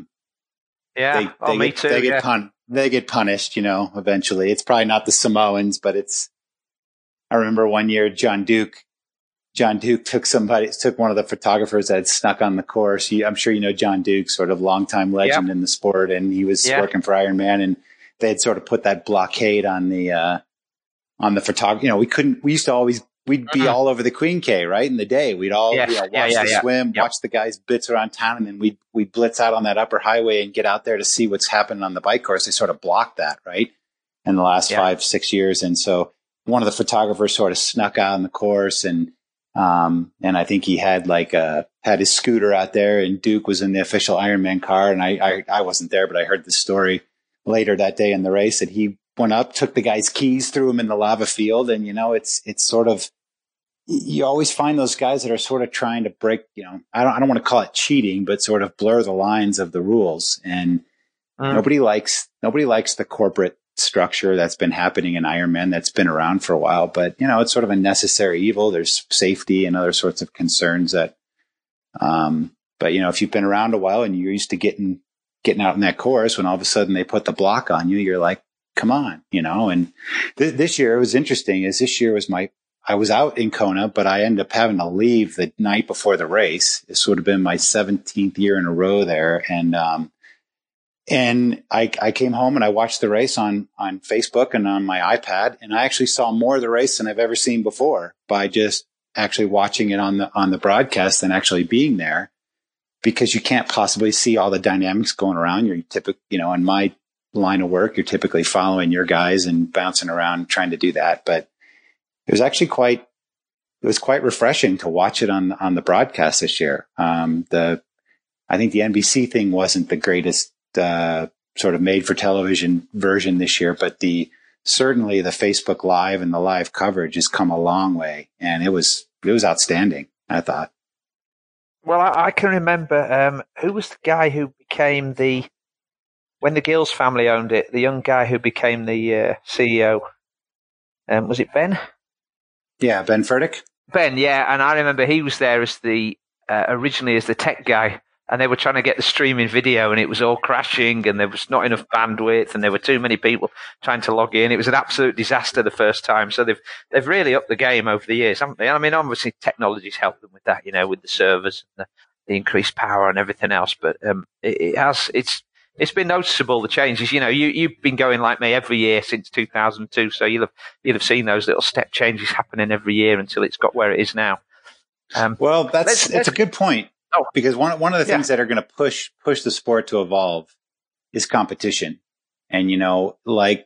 they get punished, you know, eventually. It's probably not the Samoans, but I remember one year, John Duke took one of the photographers that had snuck on the course. I'm sure you know John Duke, sort of longtime legend in the sport, and he was working for Ironman, and they had sort of put that blockade on the photography. You know, we'd be all over the Queen K, right? In the day, we'd all watch the swim, watch the guys blitz around town, and then we'd blitz out on that upper highway and get out there to see what's happening on the bike course. They sort of blocked that, right? In the last 5-6 years. And so one of the photographers sort of snuck out on the course, and I think he had had his scooter out there, and Duke was in the official Ironman car. And I wasn't there, but I heard the story later that day in the race that he went up, took the guy's keys, threw him in the lava field. And, you know, it's sort of, you always find those guys that are sort of trying to break, you know, I don't want to call it cheating, but sort of blur the lines of the rules. And nobody likes the corporate structure that's been happening in Ironman that's been around for a while, but you know, it's sort of a necessary evil. There's safety and other sorts of concerns that, but you know, if you've been around a while and you're used to getting out in that course, when all of a sudden they put the block on you, you're like, come on, you know. And this year it was interesting. I was out in Kona, but I ended up having to leave the night before the race. This would have been my 17th year in a row there. And I came home and I watched the race on Facebook and on my iPad, and I actually saw more of the race than I've ever seen before by just actually watching it on the broadcast than actually being there, because you can't possibly see all the dynamics going around. You're typically, you know, in my line of work, you're typically following your guys and bouncing around trying to do that. But it was actually quite refreshing to watch it on the broadcast this year. I think the NBC thing wasn't the greatest sort of made for television version this year, but certainly the Facebook Live and the live coverage has come a long way, and it was outstanding, I thought. Well, I can remember who was the guy who became when the Gills family owned it, the young guy who became the CEO. Was it Ben? Yeah, Ben Furtick. Ben, yeah, and I remember he was there as originally as the tech guy and they were trying to get the streaming video, and it was all crashing, and there was not enough bandwidth, and there were too many people trying to log in. It was an absolute disaster the first time. So they've really upped the game over the years, haven't they? I mean, obviously technology's helped them with that, with the servers and the increased power and everything else. But it's been noticeable, the changes. You've been going like me every year since 2002, so you'll have seen those little step changes happening every year until it's got where it is now. Well, it's a good point. Because one of the things that are going to push the sport to evolve is competition. And, the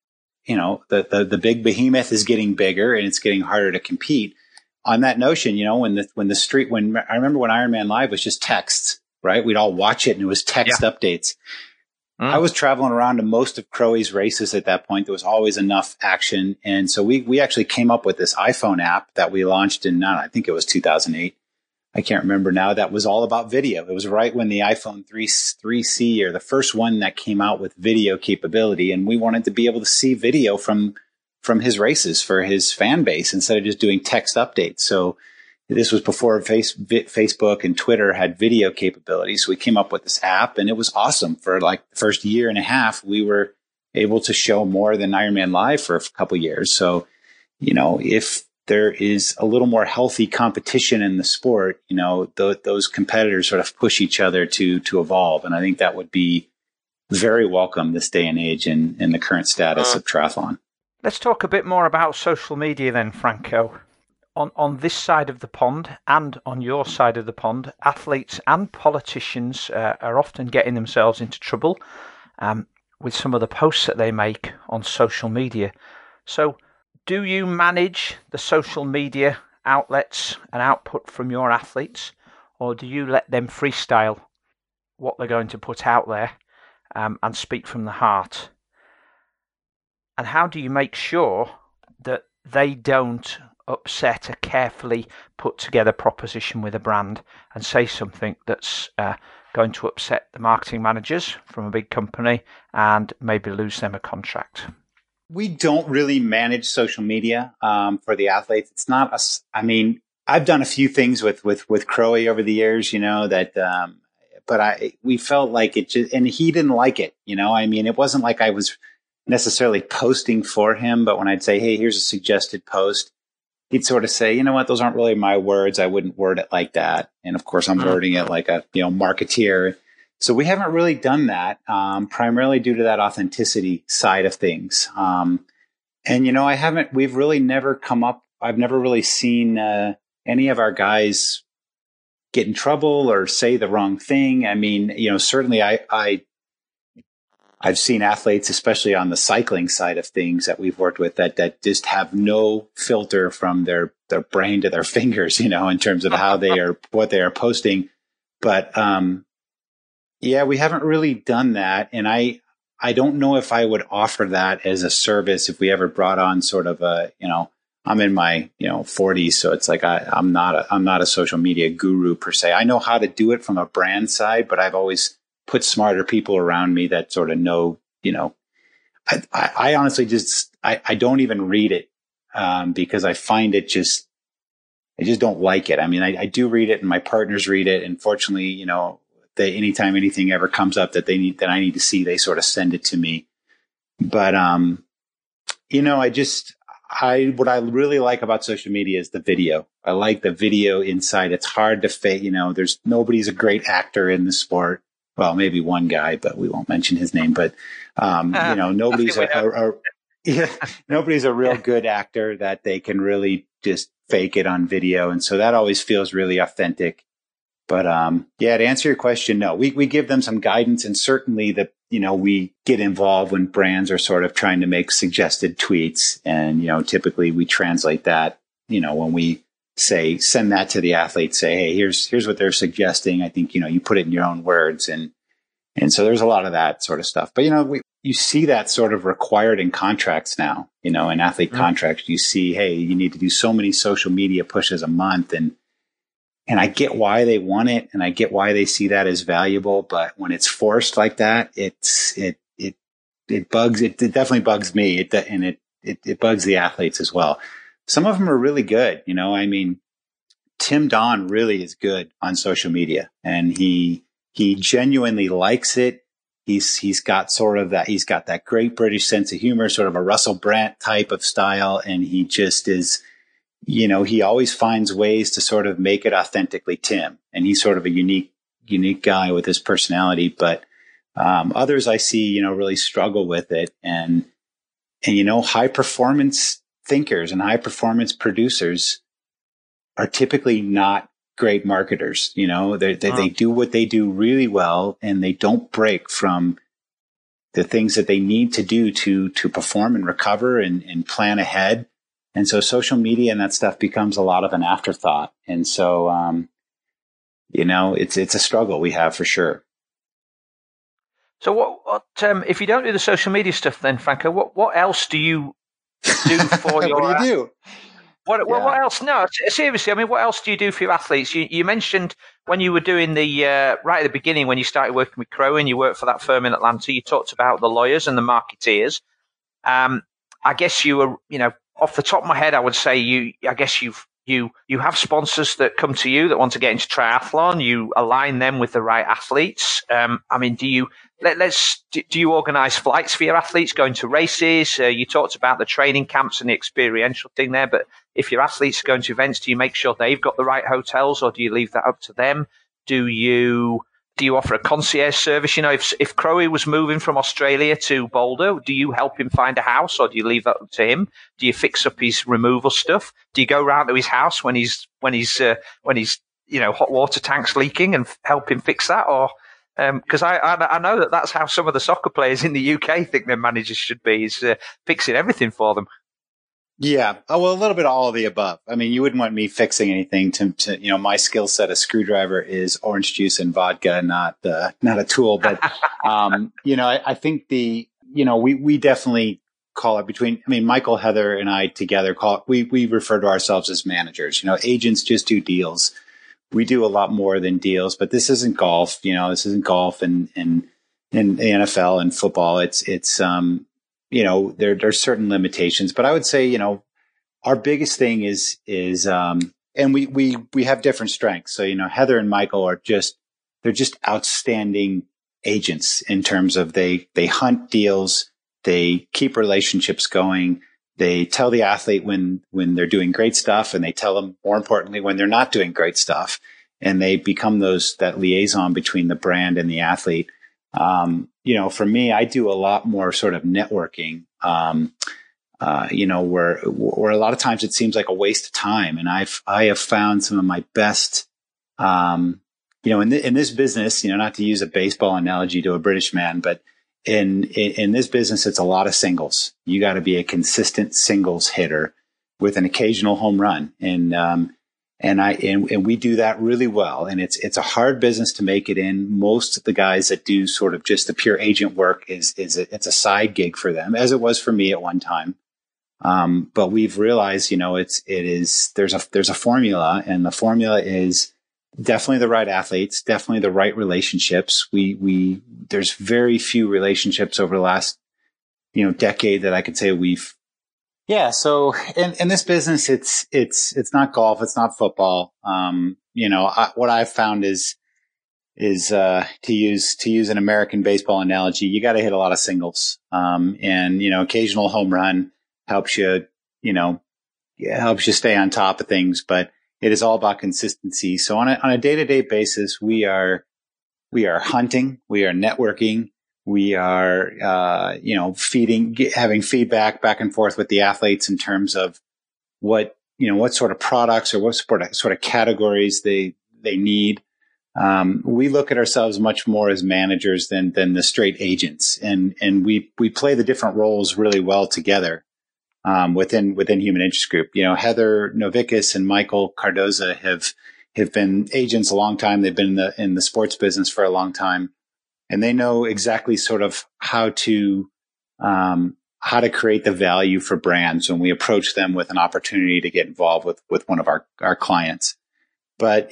big behemoth is getting bigger and it's getting harder to compete. On that notion, when I remember when Ironman Live was just texts, right? We'd all watch it and it was text updates. I was traveling around to most of Crowy's races at that point. There was always enough action. And so we actually came up with this iPhone app that we launched in, I think it was 2008. I can't remember now. That was all about video. It was right when the iPhone 3C or the first one that came out with video capability. And we wanted to be able to see video from his races for his fan base instead of just doing text updates. So this was before Facebook and Twitter had video capabilities. So we came up with this app and it was awesome. For like the first year and a half, we were able to show more than Ironman Live for a couple of years. So, if there is a little more healthy competition in the sport, those competitors sort of push each other to evolve. And I think that would be very welcome this day and age in the current status of triathlon. Let's talk a bit more about social media then, Franco. On this side of the pond and on your side of the pond, athletes and politicians are often getting themselves into trouble with some of the posts that they make on social media. So, do you manage the social media outlets and output from your athletes, or do you let them freestyle what they're going to put out there and speak from the heart? And how do you make sure that they don't upset a carefully put together proposition with a brand and say something that's going to upset the marketing managers from a big company and maybe lose them a contract? We don't really manage social media for the athletes. It's not us. I mean, I've done a few things with Crowy over the years, but we felt like it just, and he didn't like it. I mean, it wasn't like I was necessarily posting for him, but when I'd say, hey, here's a suggested post, he'd sort of say, you know what, those aren't really my words. I wouldn't word it like that. And of course, I'm wording it like a marketeer. So we haven't really done that, primarily due to that authenticity side of things. We've really never come up, I've never really seen any of our guys get in trouble or say the wrong thing. I mean, certainly I've seen athletes, especially on the cycling side of things that we've worked with, that just have no filter from their brain to their fingers, in terms of how they are, what they are posting. But, we haven't really done that. And I don't know if I would offer that as a service if we ever brought on sort of I'm in my, 40s. So it's like, I'm not a social media guru per se. I know how to do it from a brand side, but I've always put smarter people around me that sort of know, I honestly just, I don't even read it, because I find it I just don't like it. I mean, I do read it and my partners read it. And fortunately, anytime anything ever comes up that I need to see, they sort of send it to me. But, what I really like about social media is the video. I like the video inside. It's hard to fake, nobody's a great actor in the sport. Well, maybe one guy, but we won't mention his name, but, nobody's nobody's a real good actor that they can really just fake it on video. And so that always feels really authentic. But, to answer your question, no, we give them some guidance, and certainly we get involved when brands are sort of trying to make suggested tweets. And, typically we translate that, when we send that to the athlete, say, hey, here's what they're suggesting. I think, you put it in your own words. And so there's a lot of that sort of stuff. But, you see that sort of required in contracts now, in athlete contracts. You see, hey, you need to do so many social media pushes a month. And I get why they want it, and I get why they see that as valuable. But when it's forced like that, it definitely bugs me. It bugs the athletes as well. Some of them are really good. I mean, Tim Don really is good on social media, and he He genuinely likes it. He's got sort of that, he's got that great British sense of humor, sort of a Russell Brand type of style. And he just is, he always finds ways to sort of make it authentically Tim. And he's sort of a unique guy with his personality. But others I see, really struggle with it. And high performance thinkers and high performance producers are typically not great marketers. They do what they do really well, and they don't break from the things that they need to do to perform and recover and plan ahead. And so social media and that stuff becomes a lot of an afterthought. And so, it's a struggle we have for sure. So what if you don't do the social media stuff then, Franco, what else do you do for your... What do you do? What else? No, seriously, I mean, what else do you do for your athletes? You mentioned when you were doing the, right at the beginning, when you started working with Crowe and you worked for that firm in Atlanta, you talked about the lawyers and the marketeers. I guess you were, off the top of my head, I would say you have sponsors that come to you that want to get into triathlon. You align them with the right athletes. Do you organize flights for your athletes going to races? You talked about the training camps and the experiential thing there, but if your athletes are going to events, do you make sure they've got the right hotels, or do you leave that up to them? Do you offer a concierge service? If Crowe was moving from Australia to Boulder, do you help him find a house, or do you leave that up to him? Do you fix up his removal stuff? Do you go round to his house when his hot water tank's leaking and help him fix that? Or because I know that's how some of the soccer players in the UK think their managers should be, is fixing everything for them. Yeah. Oh, well, a little bit of all of the above. I mean, you wouldn't want me fixing anything to my skill set, a screwdriver is orange juice and vodka, not a tool. But, I think we definitely call it Michael, Heather and I together we refer to ourselves as managers. Agents just do deals. We do a lot more than deals, but this isn't golf. This isn't golf and the NFL and football. It's there's certain limitations, but I would say, our biggest thing is, and we have different strengths. So, Heather and Michael they're just outstanding agents in terms of they hunt deals, they keep relationships going. They tell the athlete when they're doing great stuff, and they tell them, more importantly, when they're not doing great stuff, and they become that liaison between the brand and the athlete. For me, I do a lot more sort of networking, where a lot of times it seems like a waste of time. And I have found some of my best, in this business, not to use a baseball analogy to a British man, but in this business, it's a lot of singles. You got to be a consistent singles hitter with an occasional home run. And we do that really well. And it's a hard business to make it in. Most of the guys that do sort of just the pure agent work it's a side gig for them, as it was for me at one time. But we've realized, there's a formula, and the formula is definitely the right athletes, definitely the right relationships. There's very few relationships over the last, decade that I could say yeah. So in this business, it's not golf. It's not football. What I've found is to use an American baseball analogy, you got to hit a lot of singles. Occasional home run helps you stay on top of things, but it is all about consistency. So on a day-to-day basis, we are hunting, we are networking, we are, having feedback back and forth with the athletes in terms of what sort of products or what sort of categories they need. We look at ourselves much more as managers than the straight agents. And we play the different roles really well together, within Human Interest Group. Heather Novickis and Michael Cardoza have been agents a long time. They've been in the sports business for a long time, and they know exactly sort of how to create the value for brands when we approach them with an opportunity to get involved with one of our clients. But,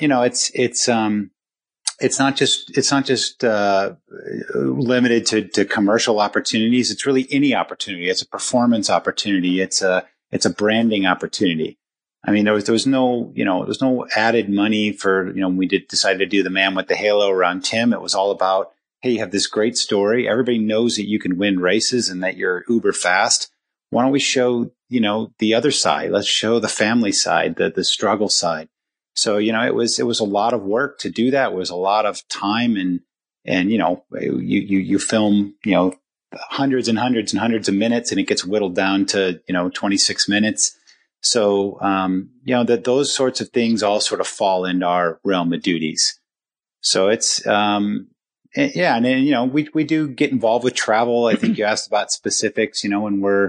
it's not just limited to commercial opportunities. It's really any opportunity. It's a performance opportunity. It's a branding opportunity. I mean, there was no, there's no added money for, we decided to do the Man with the Halo around Tim. It was all about, hey, you have this great story. Everybody knows that you can win races and that you're uber fast. Why don't we show, the other side? Let's show the family side, the struggle side. So, it was a lot of work to do that. It was a lot of time and, you film, hundreds and hundreds and hundreds of minutes, and it gets whittled down to, 26 minutes. So, that those sorts of things all sort of fall into our realm of duties. So it's, and then, we do get involved with travel. I think you asked about specifics, when we're,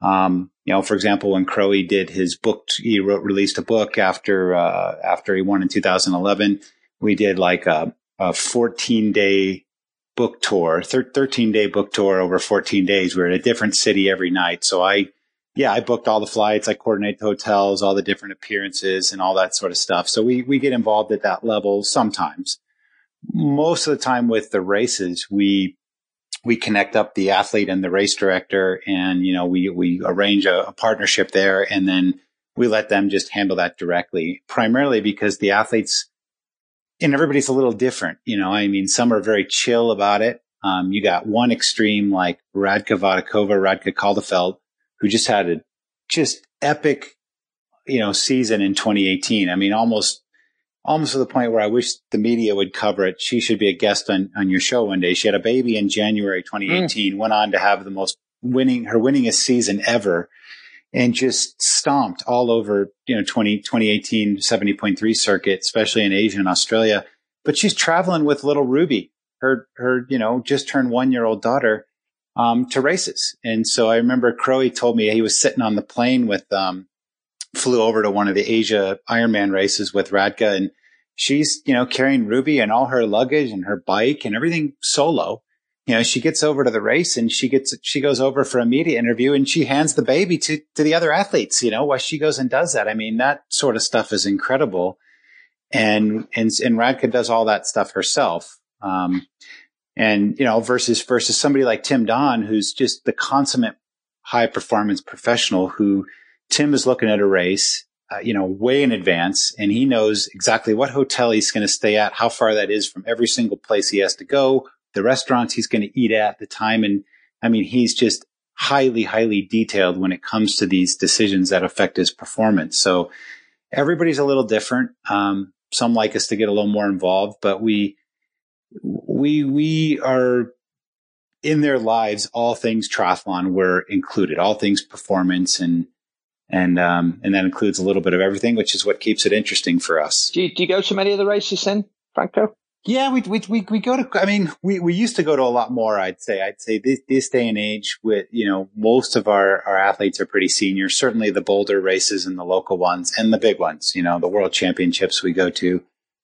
for example, when Crowe did his book, released a book after he won in 2011, we did like a 14-day book tour, 13-day book tour over 14 days. We're in a different city every night. So I booked all the flights. I coordinate the hotels, all the different appearances and all that sort of stuff. So we get involved at that level sometimes. Most of the time with the races, we connect up the athlete and the race director, and, we arrange a partnership there, and then we let them just handle that directly, primarily because the athletes and everybody's a little different. Some are very chill about it. You got one extreme like Radka Kaldefeld, who just had a epic, season in 2018. I mean, almost to the point where I wish the media would cover it. She should be a guest on your show one day. She had a baby in January 2018, went on to have her winningest season ever, and just stomped all over, 2018 70.3 circuit, especially in Asia and Australia. But she's traveling with little Ruby, her just turned 1-year-old daughter, to races. And so I remember Crowe told me he was sitting on the plane with, flew over to one of the Asia Ironman races with Radka, and she's, carrying Ruby and all her luggage and her bike and everything solo. She gets over to the race and she goes over for a media interview, and she hands the baby to the other athletes, while she goes and does that. I mean, that sort of stuff is incredible. And Radka does all that stuff herself. Versus somebody like Tim Don, who's just the consummate high performance professional, who Tim is looking at a race, way in advance, and he knows exactly what hotel he's going to stay at, how far that is from every single place he has to go, the restaurants he's going to eat at the time. And I mean, he's just highly, highly detailed when it comes to these decisions that affect his performance. So everybody's a little different. Some like us to get a little more involved, but we are in their lives. All things triathlon were included, all things performance, and that includes a little bit of everything, which is what keeps it interesting for us. Do you go to many of the races then, Franco? Yeah, we go to, I mean, we used to go to a lot more, I'd say this day and age with, most of our athletes are pretty senior, certainly the Boulder races and the local ones and the big ones, the world championships we go to.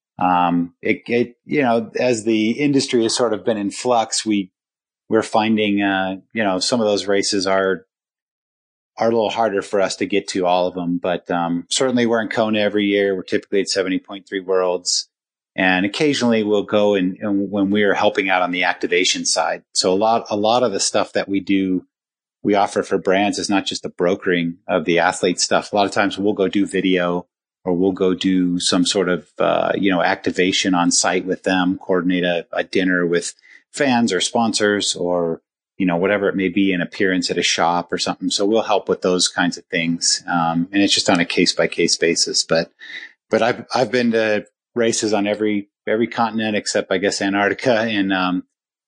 As the industry has sort of been in flux, we're finding, some of those races are a little harder for us to get to all of them, but, certainly we're in Kona every year. We're typically at 70.3 Worlds. And occasionally we'll go and when we are helping out on the activation side. So a lot of the stuff that we offer for brands is not just the brokering of the athlete stuff. A lot of times we'll go do video, or we'll go do some sort of, activation on site with them, coordinate a dinner with fans or sponsors, or, whatever it may be, an appearance at a shop or something. So we'll help with those kinds of things. And it's just on a case by case basis. But I've been to races on every continent except, I guess, Antarctica. And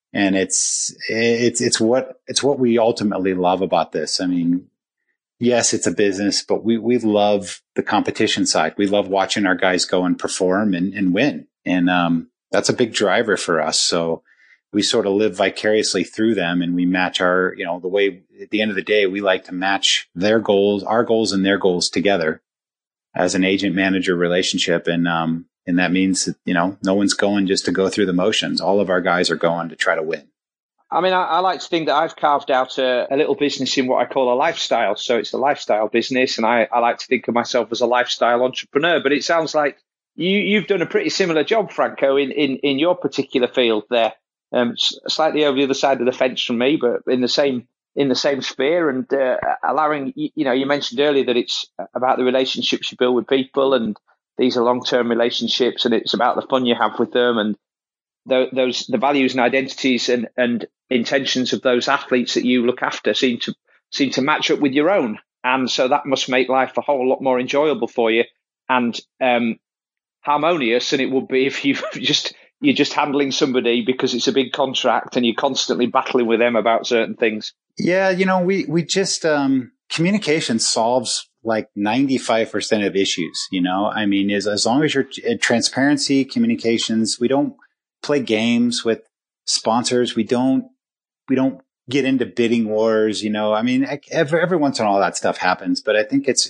it's what we ultimately love about this. I mean, yes, it's a business, but we love the competition side. We love watching our guys go and perform and win. And, that's a big driver for us. So we sort of live vicariously through them, and we match our, the way at the end of the day, we like to match their goals, our goals and their goals together as an agent manager relationship. And that means that, no one's going just to go through the motions. All of our guys are going to try to win. I mean, I like to think that I've carved out a little business in what I call a lifestyle. So it's a lifestyle business, and I like to think of myself as a lifestyle entrepreneur. But it sounds like you've done a pretty similar job, Franco, in your particular field there. Slightly over the other side of the fence from me, but in the same in the same sphere, and allowing, you mentioned earlier that it's about the relationships you build with people, and these are long-term relationships, and it's about the fun you have with them, and the values and identities and intentions of those athletes that you look after seem to match up with your own. And so that must make life a whole lot more enjoyable for you and harmonious than it would be if you're just handling somebody because it's a big contract and you're constantly battling with them about certain things. Yeah, we just communication solves like 95% of issues. I mean, as long as you're transparency, communications, we don't play games with sponsors. We don't get into bidding wars. I mean, every once in a while that stuff happens, but I think it's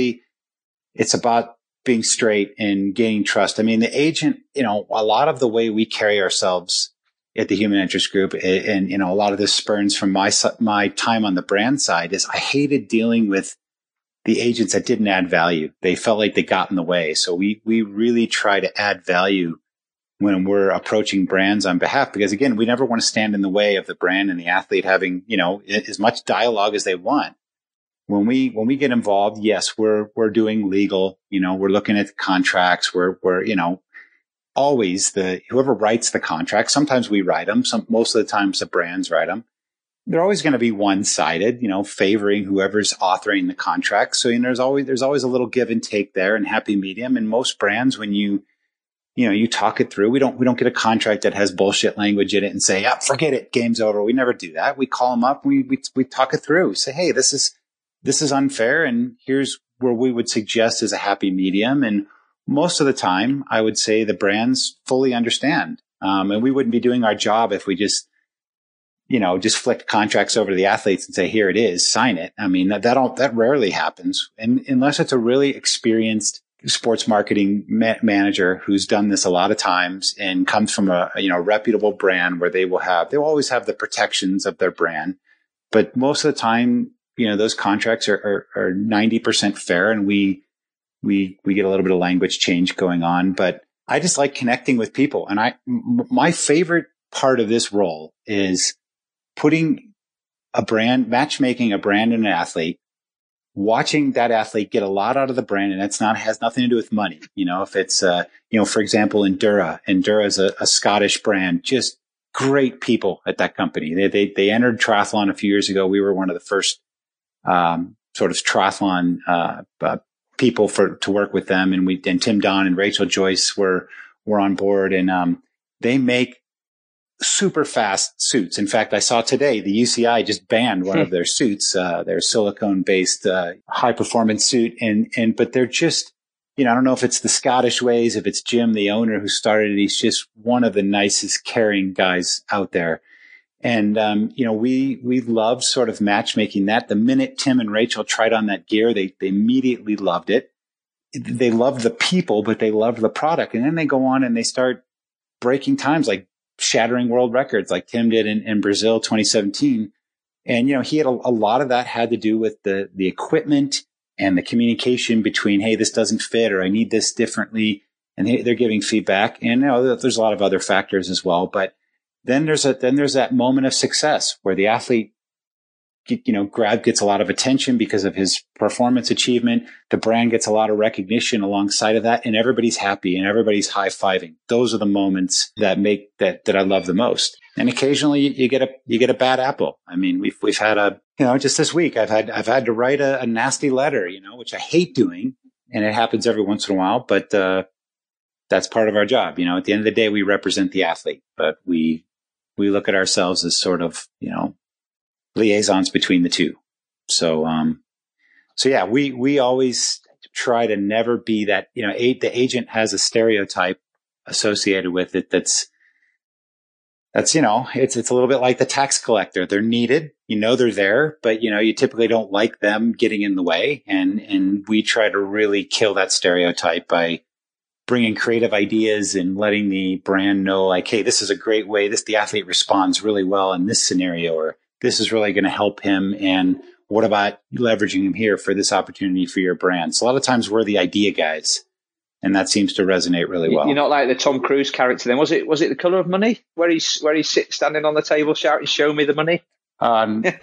about being straight and gaining trust. I mean, the agent, a lot of the way we carry ourselves at the Human Interest Group, and a lot of this spurns from my time on the brand side, is I hated dealing with the agents that didn't add value. They felt like they got in the way. So we really try to add value when we're approaching brands on behalf, because again, we never want to stand in the way of the brand and the athlete having, as much dialogue as they want. When we get involved, yes, we're doing legal, we're looking at the contracts, we're always whoever writes the contract. Sometimes we write them. Most of the times the brands write them. They're always going to be one-sided, favoring whoever's authoring the contract. So, there's always a little give and take there and happy medium. And most brands, when you talk it through, we don't get a contract that has bullshit language in it and say, forget it, game's over. We never do that. We call them up and we talk it through. We say, hey, this is unfair, and here's where we would suggest is a happy medium. And most of the time, I would say the brands fully understand. And we wouldn't be doing our job if we just flicked contracts over to the athletes and say, here it is, sign it. I mean, that rarely happens. And unless it's a really experienced sports marketing manager who's done this a lot of times and comes from a reputable brand where they'll always have the protections of their brand. But most of the time, those contracts are 90% fair, and we get a little bit of language change going on. But I just like connecting with people. And my favorite part of this role is matchmaking a brand and an athlete, watching that athlete get a lot out of the brand. And has nothing to do with money. If it's, for example, Endura is a Scottish brand, just great people at that company. They entered triathlon a few years ago. We were one of the first sort of triathlon people to work with them, and Tim Don and Rachel Joyce were on board, and they make super fast suits. In fact, I saw today the UCI just banned one of their suits, their silicone based high performance suit, but they're just, I don't know if it's the Scottish ways, if it's Jim, the owner who started it. He's just one of the nicest, caring guys out there. And, we love sort of matchmaking that. The minute Tim and Rachel tried on that gear, they immediately loved it. They loved the people, but they loved the product. And then they go on and they start breaking times, like shattering world records, like Tim did in Brazil 2017. And, he had a lot of that had to do with the equipment and the communication between, hey, this doesn't fit, or I need this differently. And they're giving feedback. And, there's a lot of other factors as well. But then there's that moment of success where the athlete, gets a lot of attention because of his performance achievement. The brand gets a lot of recognition alongside of that, and everybody's happy and everybody's high-fiving. Those are the moments that make that I love the most. And occasionally you get a bad apple. I mean, we've had just this week I've had to write a nasty letter, which I hate doing, and it happens every once in a while, but that's part of our job. At the end of the day, we represent the athlete, but we look at ourselves as sort of, liaisons between the two. So yeah, we always try to never be that, the agent has a stereotype associated with it. That's, it's a little bit like the tax collector. They're needed, they're there, but you typically don't like them getting in the way. And we try to really kill that stereotype by bringing creative ideas and letting the brand know, like, hey, this is a great way. The athlete responds really well in this scenario, or this is really going to help him. And what about leveraging him here for this opportunity for your brand? So a lot of times we're the idea guys, and that seems to resonate really well. You're not like the Tom Cruise character then. Was it The Color of Money, where he sits standing on the table shouting, "Show me the money"?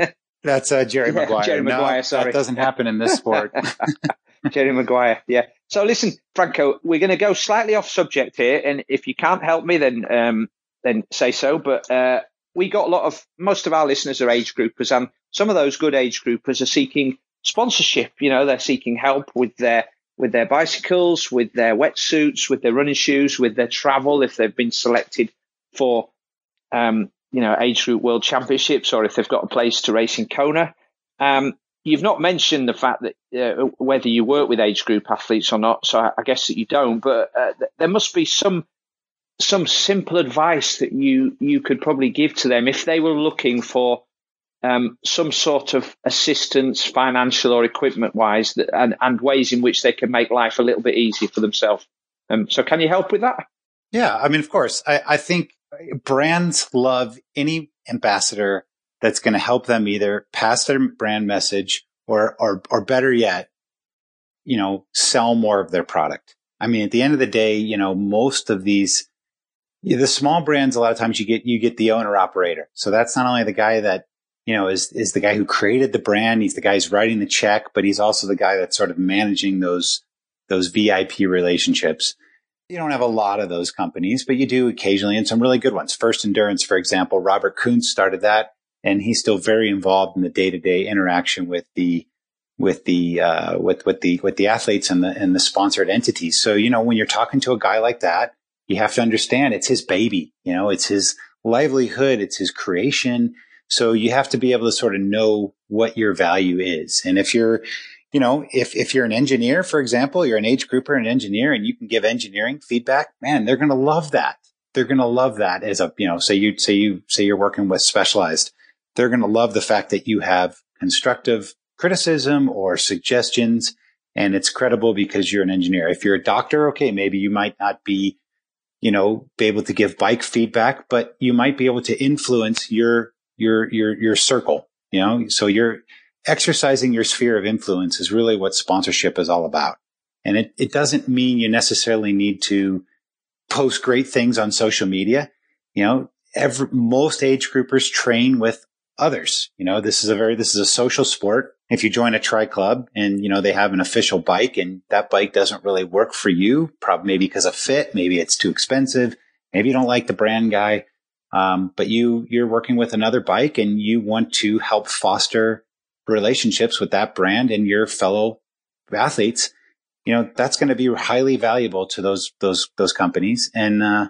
That's Jerry Maguire. Jerry Maguire, sorry. That doesn't happen in this sport. Jerry Maguire, yeah. So listen, Franco, we're going to go slightly off subject here, and if you can't help me, then say so. But we got most of our listeners are age groupers, and some of those good age groupers are seeking sponsorship. They're seeking help with their bicycles, with their wetsuits, with their running shoes, with their travel if they've been selected for age group world championships, or if they've got a place to race in Kona. You've not mentioned the fact that whether you work with age group athletes or not, so I guess that you don't, but there must be some simple advice that you could probably give to them if they were looking for some sort of assistance, financial or equipment wise, and ways in which they can make life a little bit easier for themselves. So can you help with that? Yeah, I mean, of course. I think brands love any ambassador that's going to help them either pass their brand message or better yet, sell more of their product. I mean, at the end of the day, most of these, the small brands, a lot of times you get the owner operator. So that's not only the guy that, is the guy who created the brand. He's the guy who's writing the check, but he's also the guy that's sort of managing those VIP relationships. You don't have a lot of those companies, but you do occasionally, and some really good ones. First Endurance, for example, Robert Kuntz started that, and he's still very involved in the day-to-day interaction with the athletes and the sponsored entities. So, when you're talking to a guy like that, you have to understand it's his baby. It's his livelihood, it's his creation. So you have to be able to sort of know what your value is. And if you're if you're an engineer, for example, you're an age grouper, an engineer, and you can give engineering feedback, man, they're going to love that. They're going to love that as say you're working with Specialized. They're going to love the fact that you have constructive criticism or suggestions, and it's credible because you're an engineer. If you're a doctor, okay, maybe you might not be able to give bike feedback, but you might be able to influence your circle, so you're exercising your sphere of influence is really what sponsorship is all about. And it doesn't mean you necessarily need to post great things on social media. Most age groupers train with others. This is a social sport. If you join a tri club and, they have an official bike and that bike doesn't really work for you, probably maybe because of fit, maybe it's too expensive. Maybe you don't like the brand guy. But you're working with another bike and you want to help foster relationships with that brand and your fellow athletes, that's going to be highly valuable to those companies. And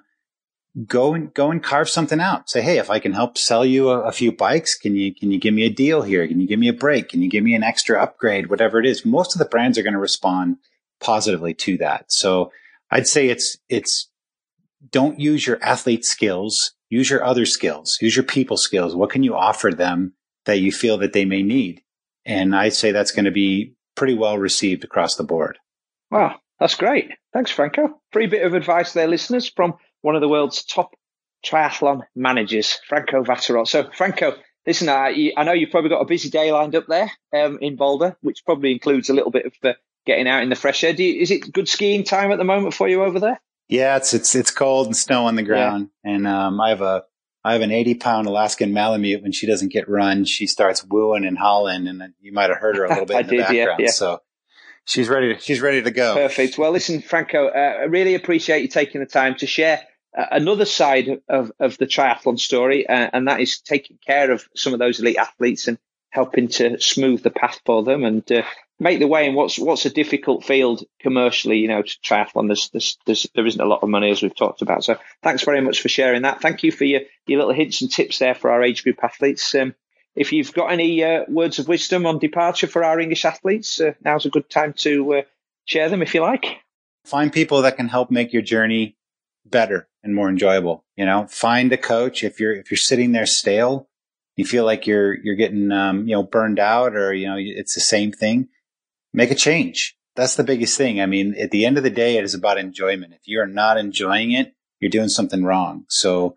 go and carve something out. Say, hey, if I can help sell you a few bikes, can you give me a deal here? Can you give me a break? Can you give me an extra upgrade? Whatever it is, most of the brands are going to respond positively to that. So I'd say it's don't use your athlete skills. Use your other skills. Use your people skills. What can you offer them that you feel that they may need? And I'd say that's going to be pretty well received across the board. Wow, that's great. Thanks, Franco. Free bit of advice there, listeners, from one of the world's top triathlon managers, Franco Vatterott. So, Franco, listen, I know you've probably got a busy day lined up there in Boulder, which probably includes a little bit of getting out in the fresh air. Is it good skiing time at the moment for you over there? Yeah, it's cold and snow on the ground, and I have an 80-pound Alaskan Malamute. When she doesn't get run, she starts wooing and howling, and you might have heard her a little bit in the background. Yeah. So she's ready to go. Perfect. Well, listen, Franco, I really appreciate you taking the time to share another side of the triathlon story, and that is taking care of some of those elite athletes and helping to smooth the path for them and make the way in what's a difficult field commercially. To triathlon, there isn't a lot of money, as we've talked about. So thanks very much for sharing that. Thank you for your little hints and tips there for our age group athletes. If you've got any words of wisdom on departure for our English athletes, now's a good time to share them if you like. Find people that can help make your journey better and more enjoyable. Find a coach. If you're sitting there stale, you feel like you're getting burned out, or it's the same thing. Make a change. That's the biggest thing. I mean, at the end of the day, it is about enjoyment. If you're not enjoying it, you're doing something wrong. So,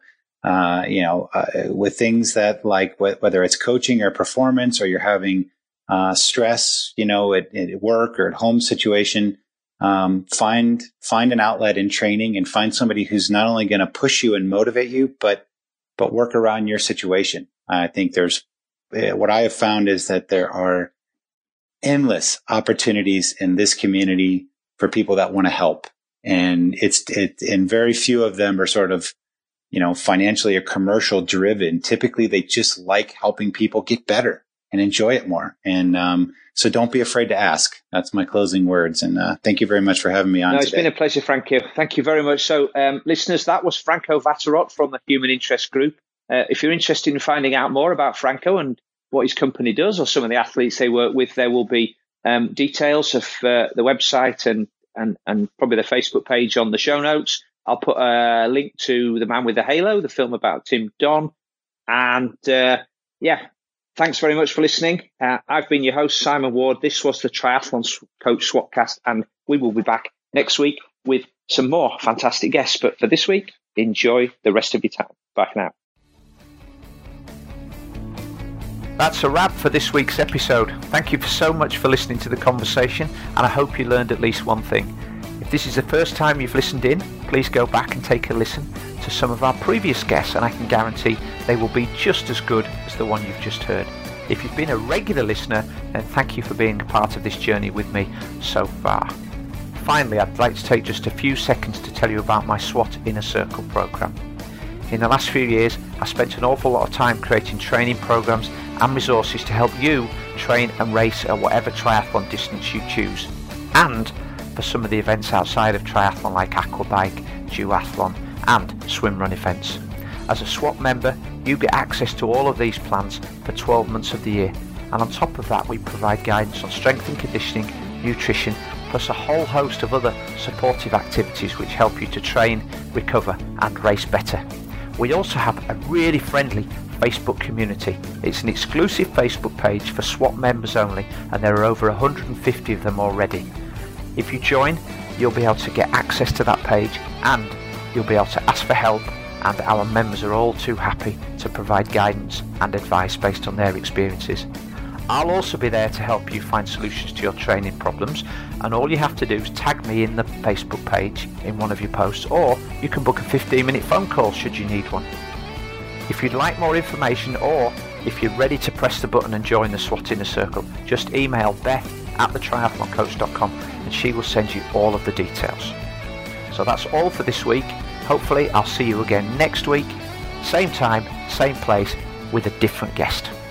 with things that like whether it's coaching or performance, or you're having stress, at work or at home situation, find an outlet in training and find somebody who's not only going to push you and motivate you, but work around your situation. I think there's what I have found is that there are endless opportunities in this community for people that want to help. And and very few of them are sort of, financially or commercial driven. Typically, they just like helping people get better and enjoy it more. And so don't be afraid to ask. That's my closing words. And thank you very much for having me on today. It's been a pleasure, Franco. Thank you very much. So, listeners, that was Franco Vatterott from the Human Interest Group. If you're interested in finding out more about Franco and what his company does, or some of the athletes they work with, there will be details of the website and probably the Facebook page on the show notes. I'll put a link to The Man with the Halo, the film about Tim Don. And thanks very much for listening. I've been your host, Simon Ward. This was the Triathlon Coach Swapcast, and we will be back next week with some more fantastic guests. But for this week, enjoy the rest of your time. Bye for now. That's a wrap for this week's episode. Thank you so much for listening to the conversation, and I hope you learned at least one thing. If this is the first time you've listened in, please go back and take a listen to some of our previous guests, and I can guarantee they will be just as good as the one you've just heard. If you've been a regular listener, then thank you for being a part of this journey with me so far. Finally, I'd like to take just a few seconds to tell you about my SWAT Inner Circle program. In the last few years, I spent an awful lot of time creating training programs and resources to help you train and race at whatever triathlon distance you choose, and for some of the events outside of triathlon like aquabike, duathlon and swim run events. As a SWAT member, you get access to all of these plans for 12 months of the year, and on top of that we provide guidance on strength and conditioning, nutrition, plus a whole host of other supportive activities which help you to train, recover and race better. We also have a really friendly Facebook community. It's an exclusive Facebook page for SWAT members only, and there are over 150 of them already. If you join, you'll be able to get access to that page, and you'll be able to ask for help, and our members are all too happy to provide guidance and advice based on their experiences. I'll also be there to help you find solutions to your training problems, and all you have to do is tag me in the Facebook page in one of your posts, or you can book a 15-minute phone call should you need one. If you'd like more information, or if you're ready to press the button and join the SWAT Inner Circle, just email beth@thetriathloncoach.com and she will send you all of the details. So that's all for this week. Hopefully I'll see you again next week, same time, same place, with a different guest.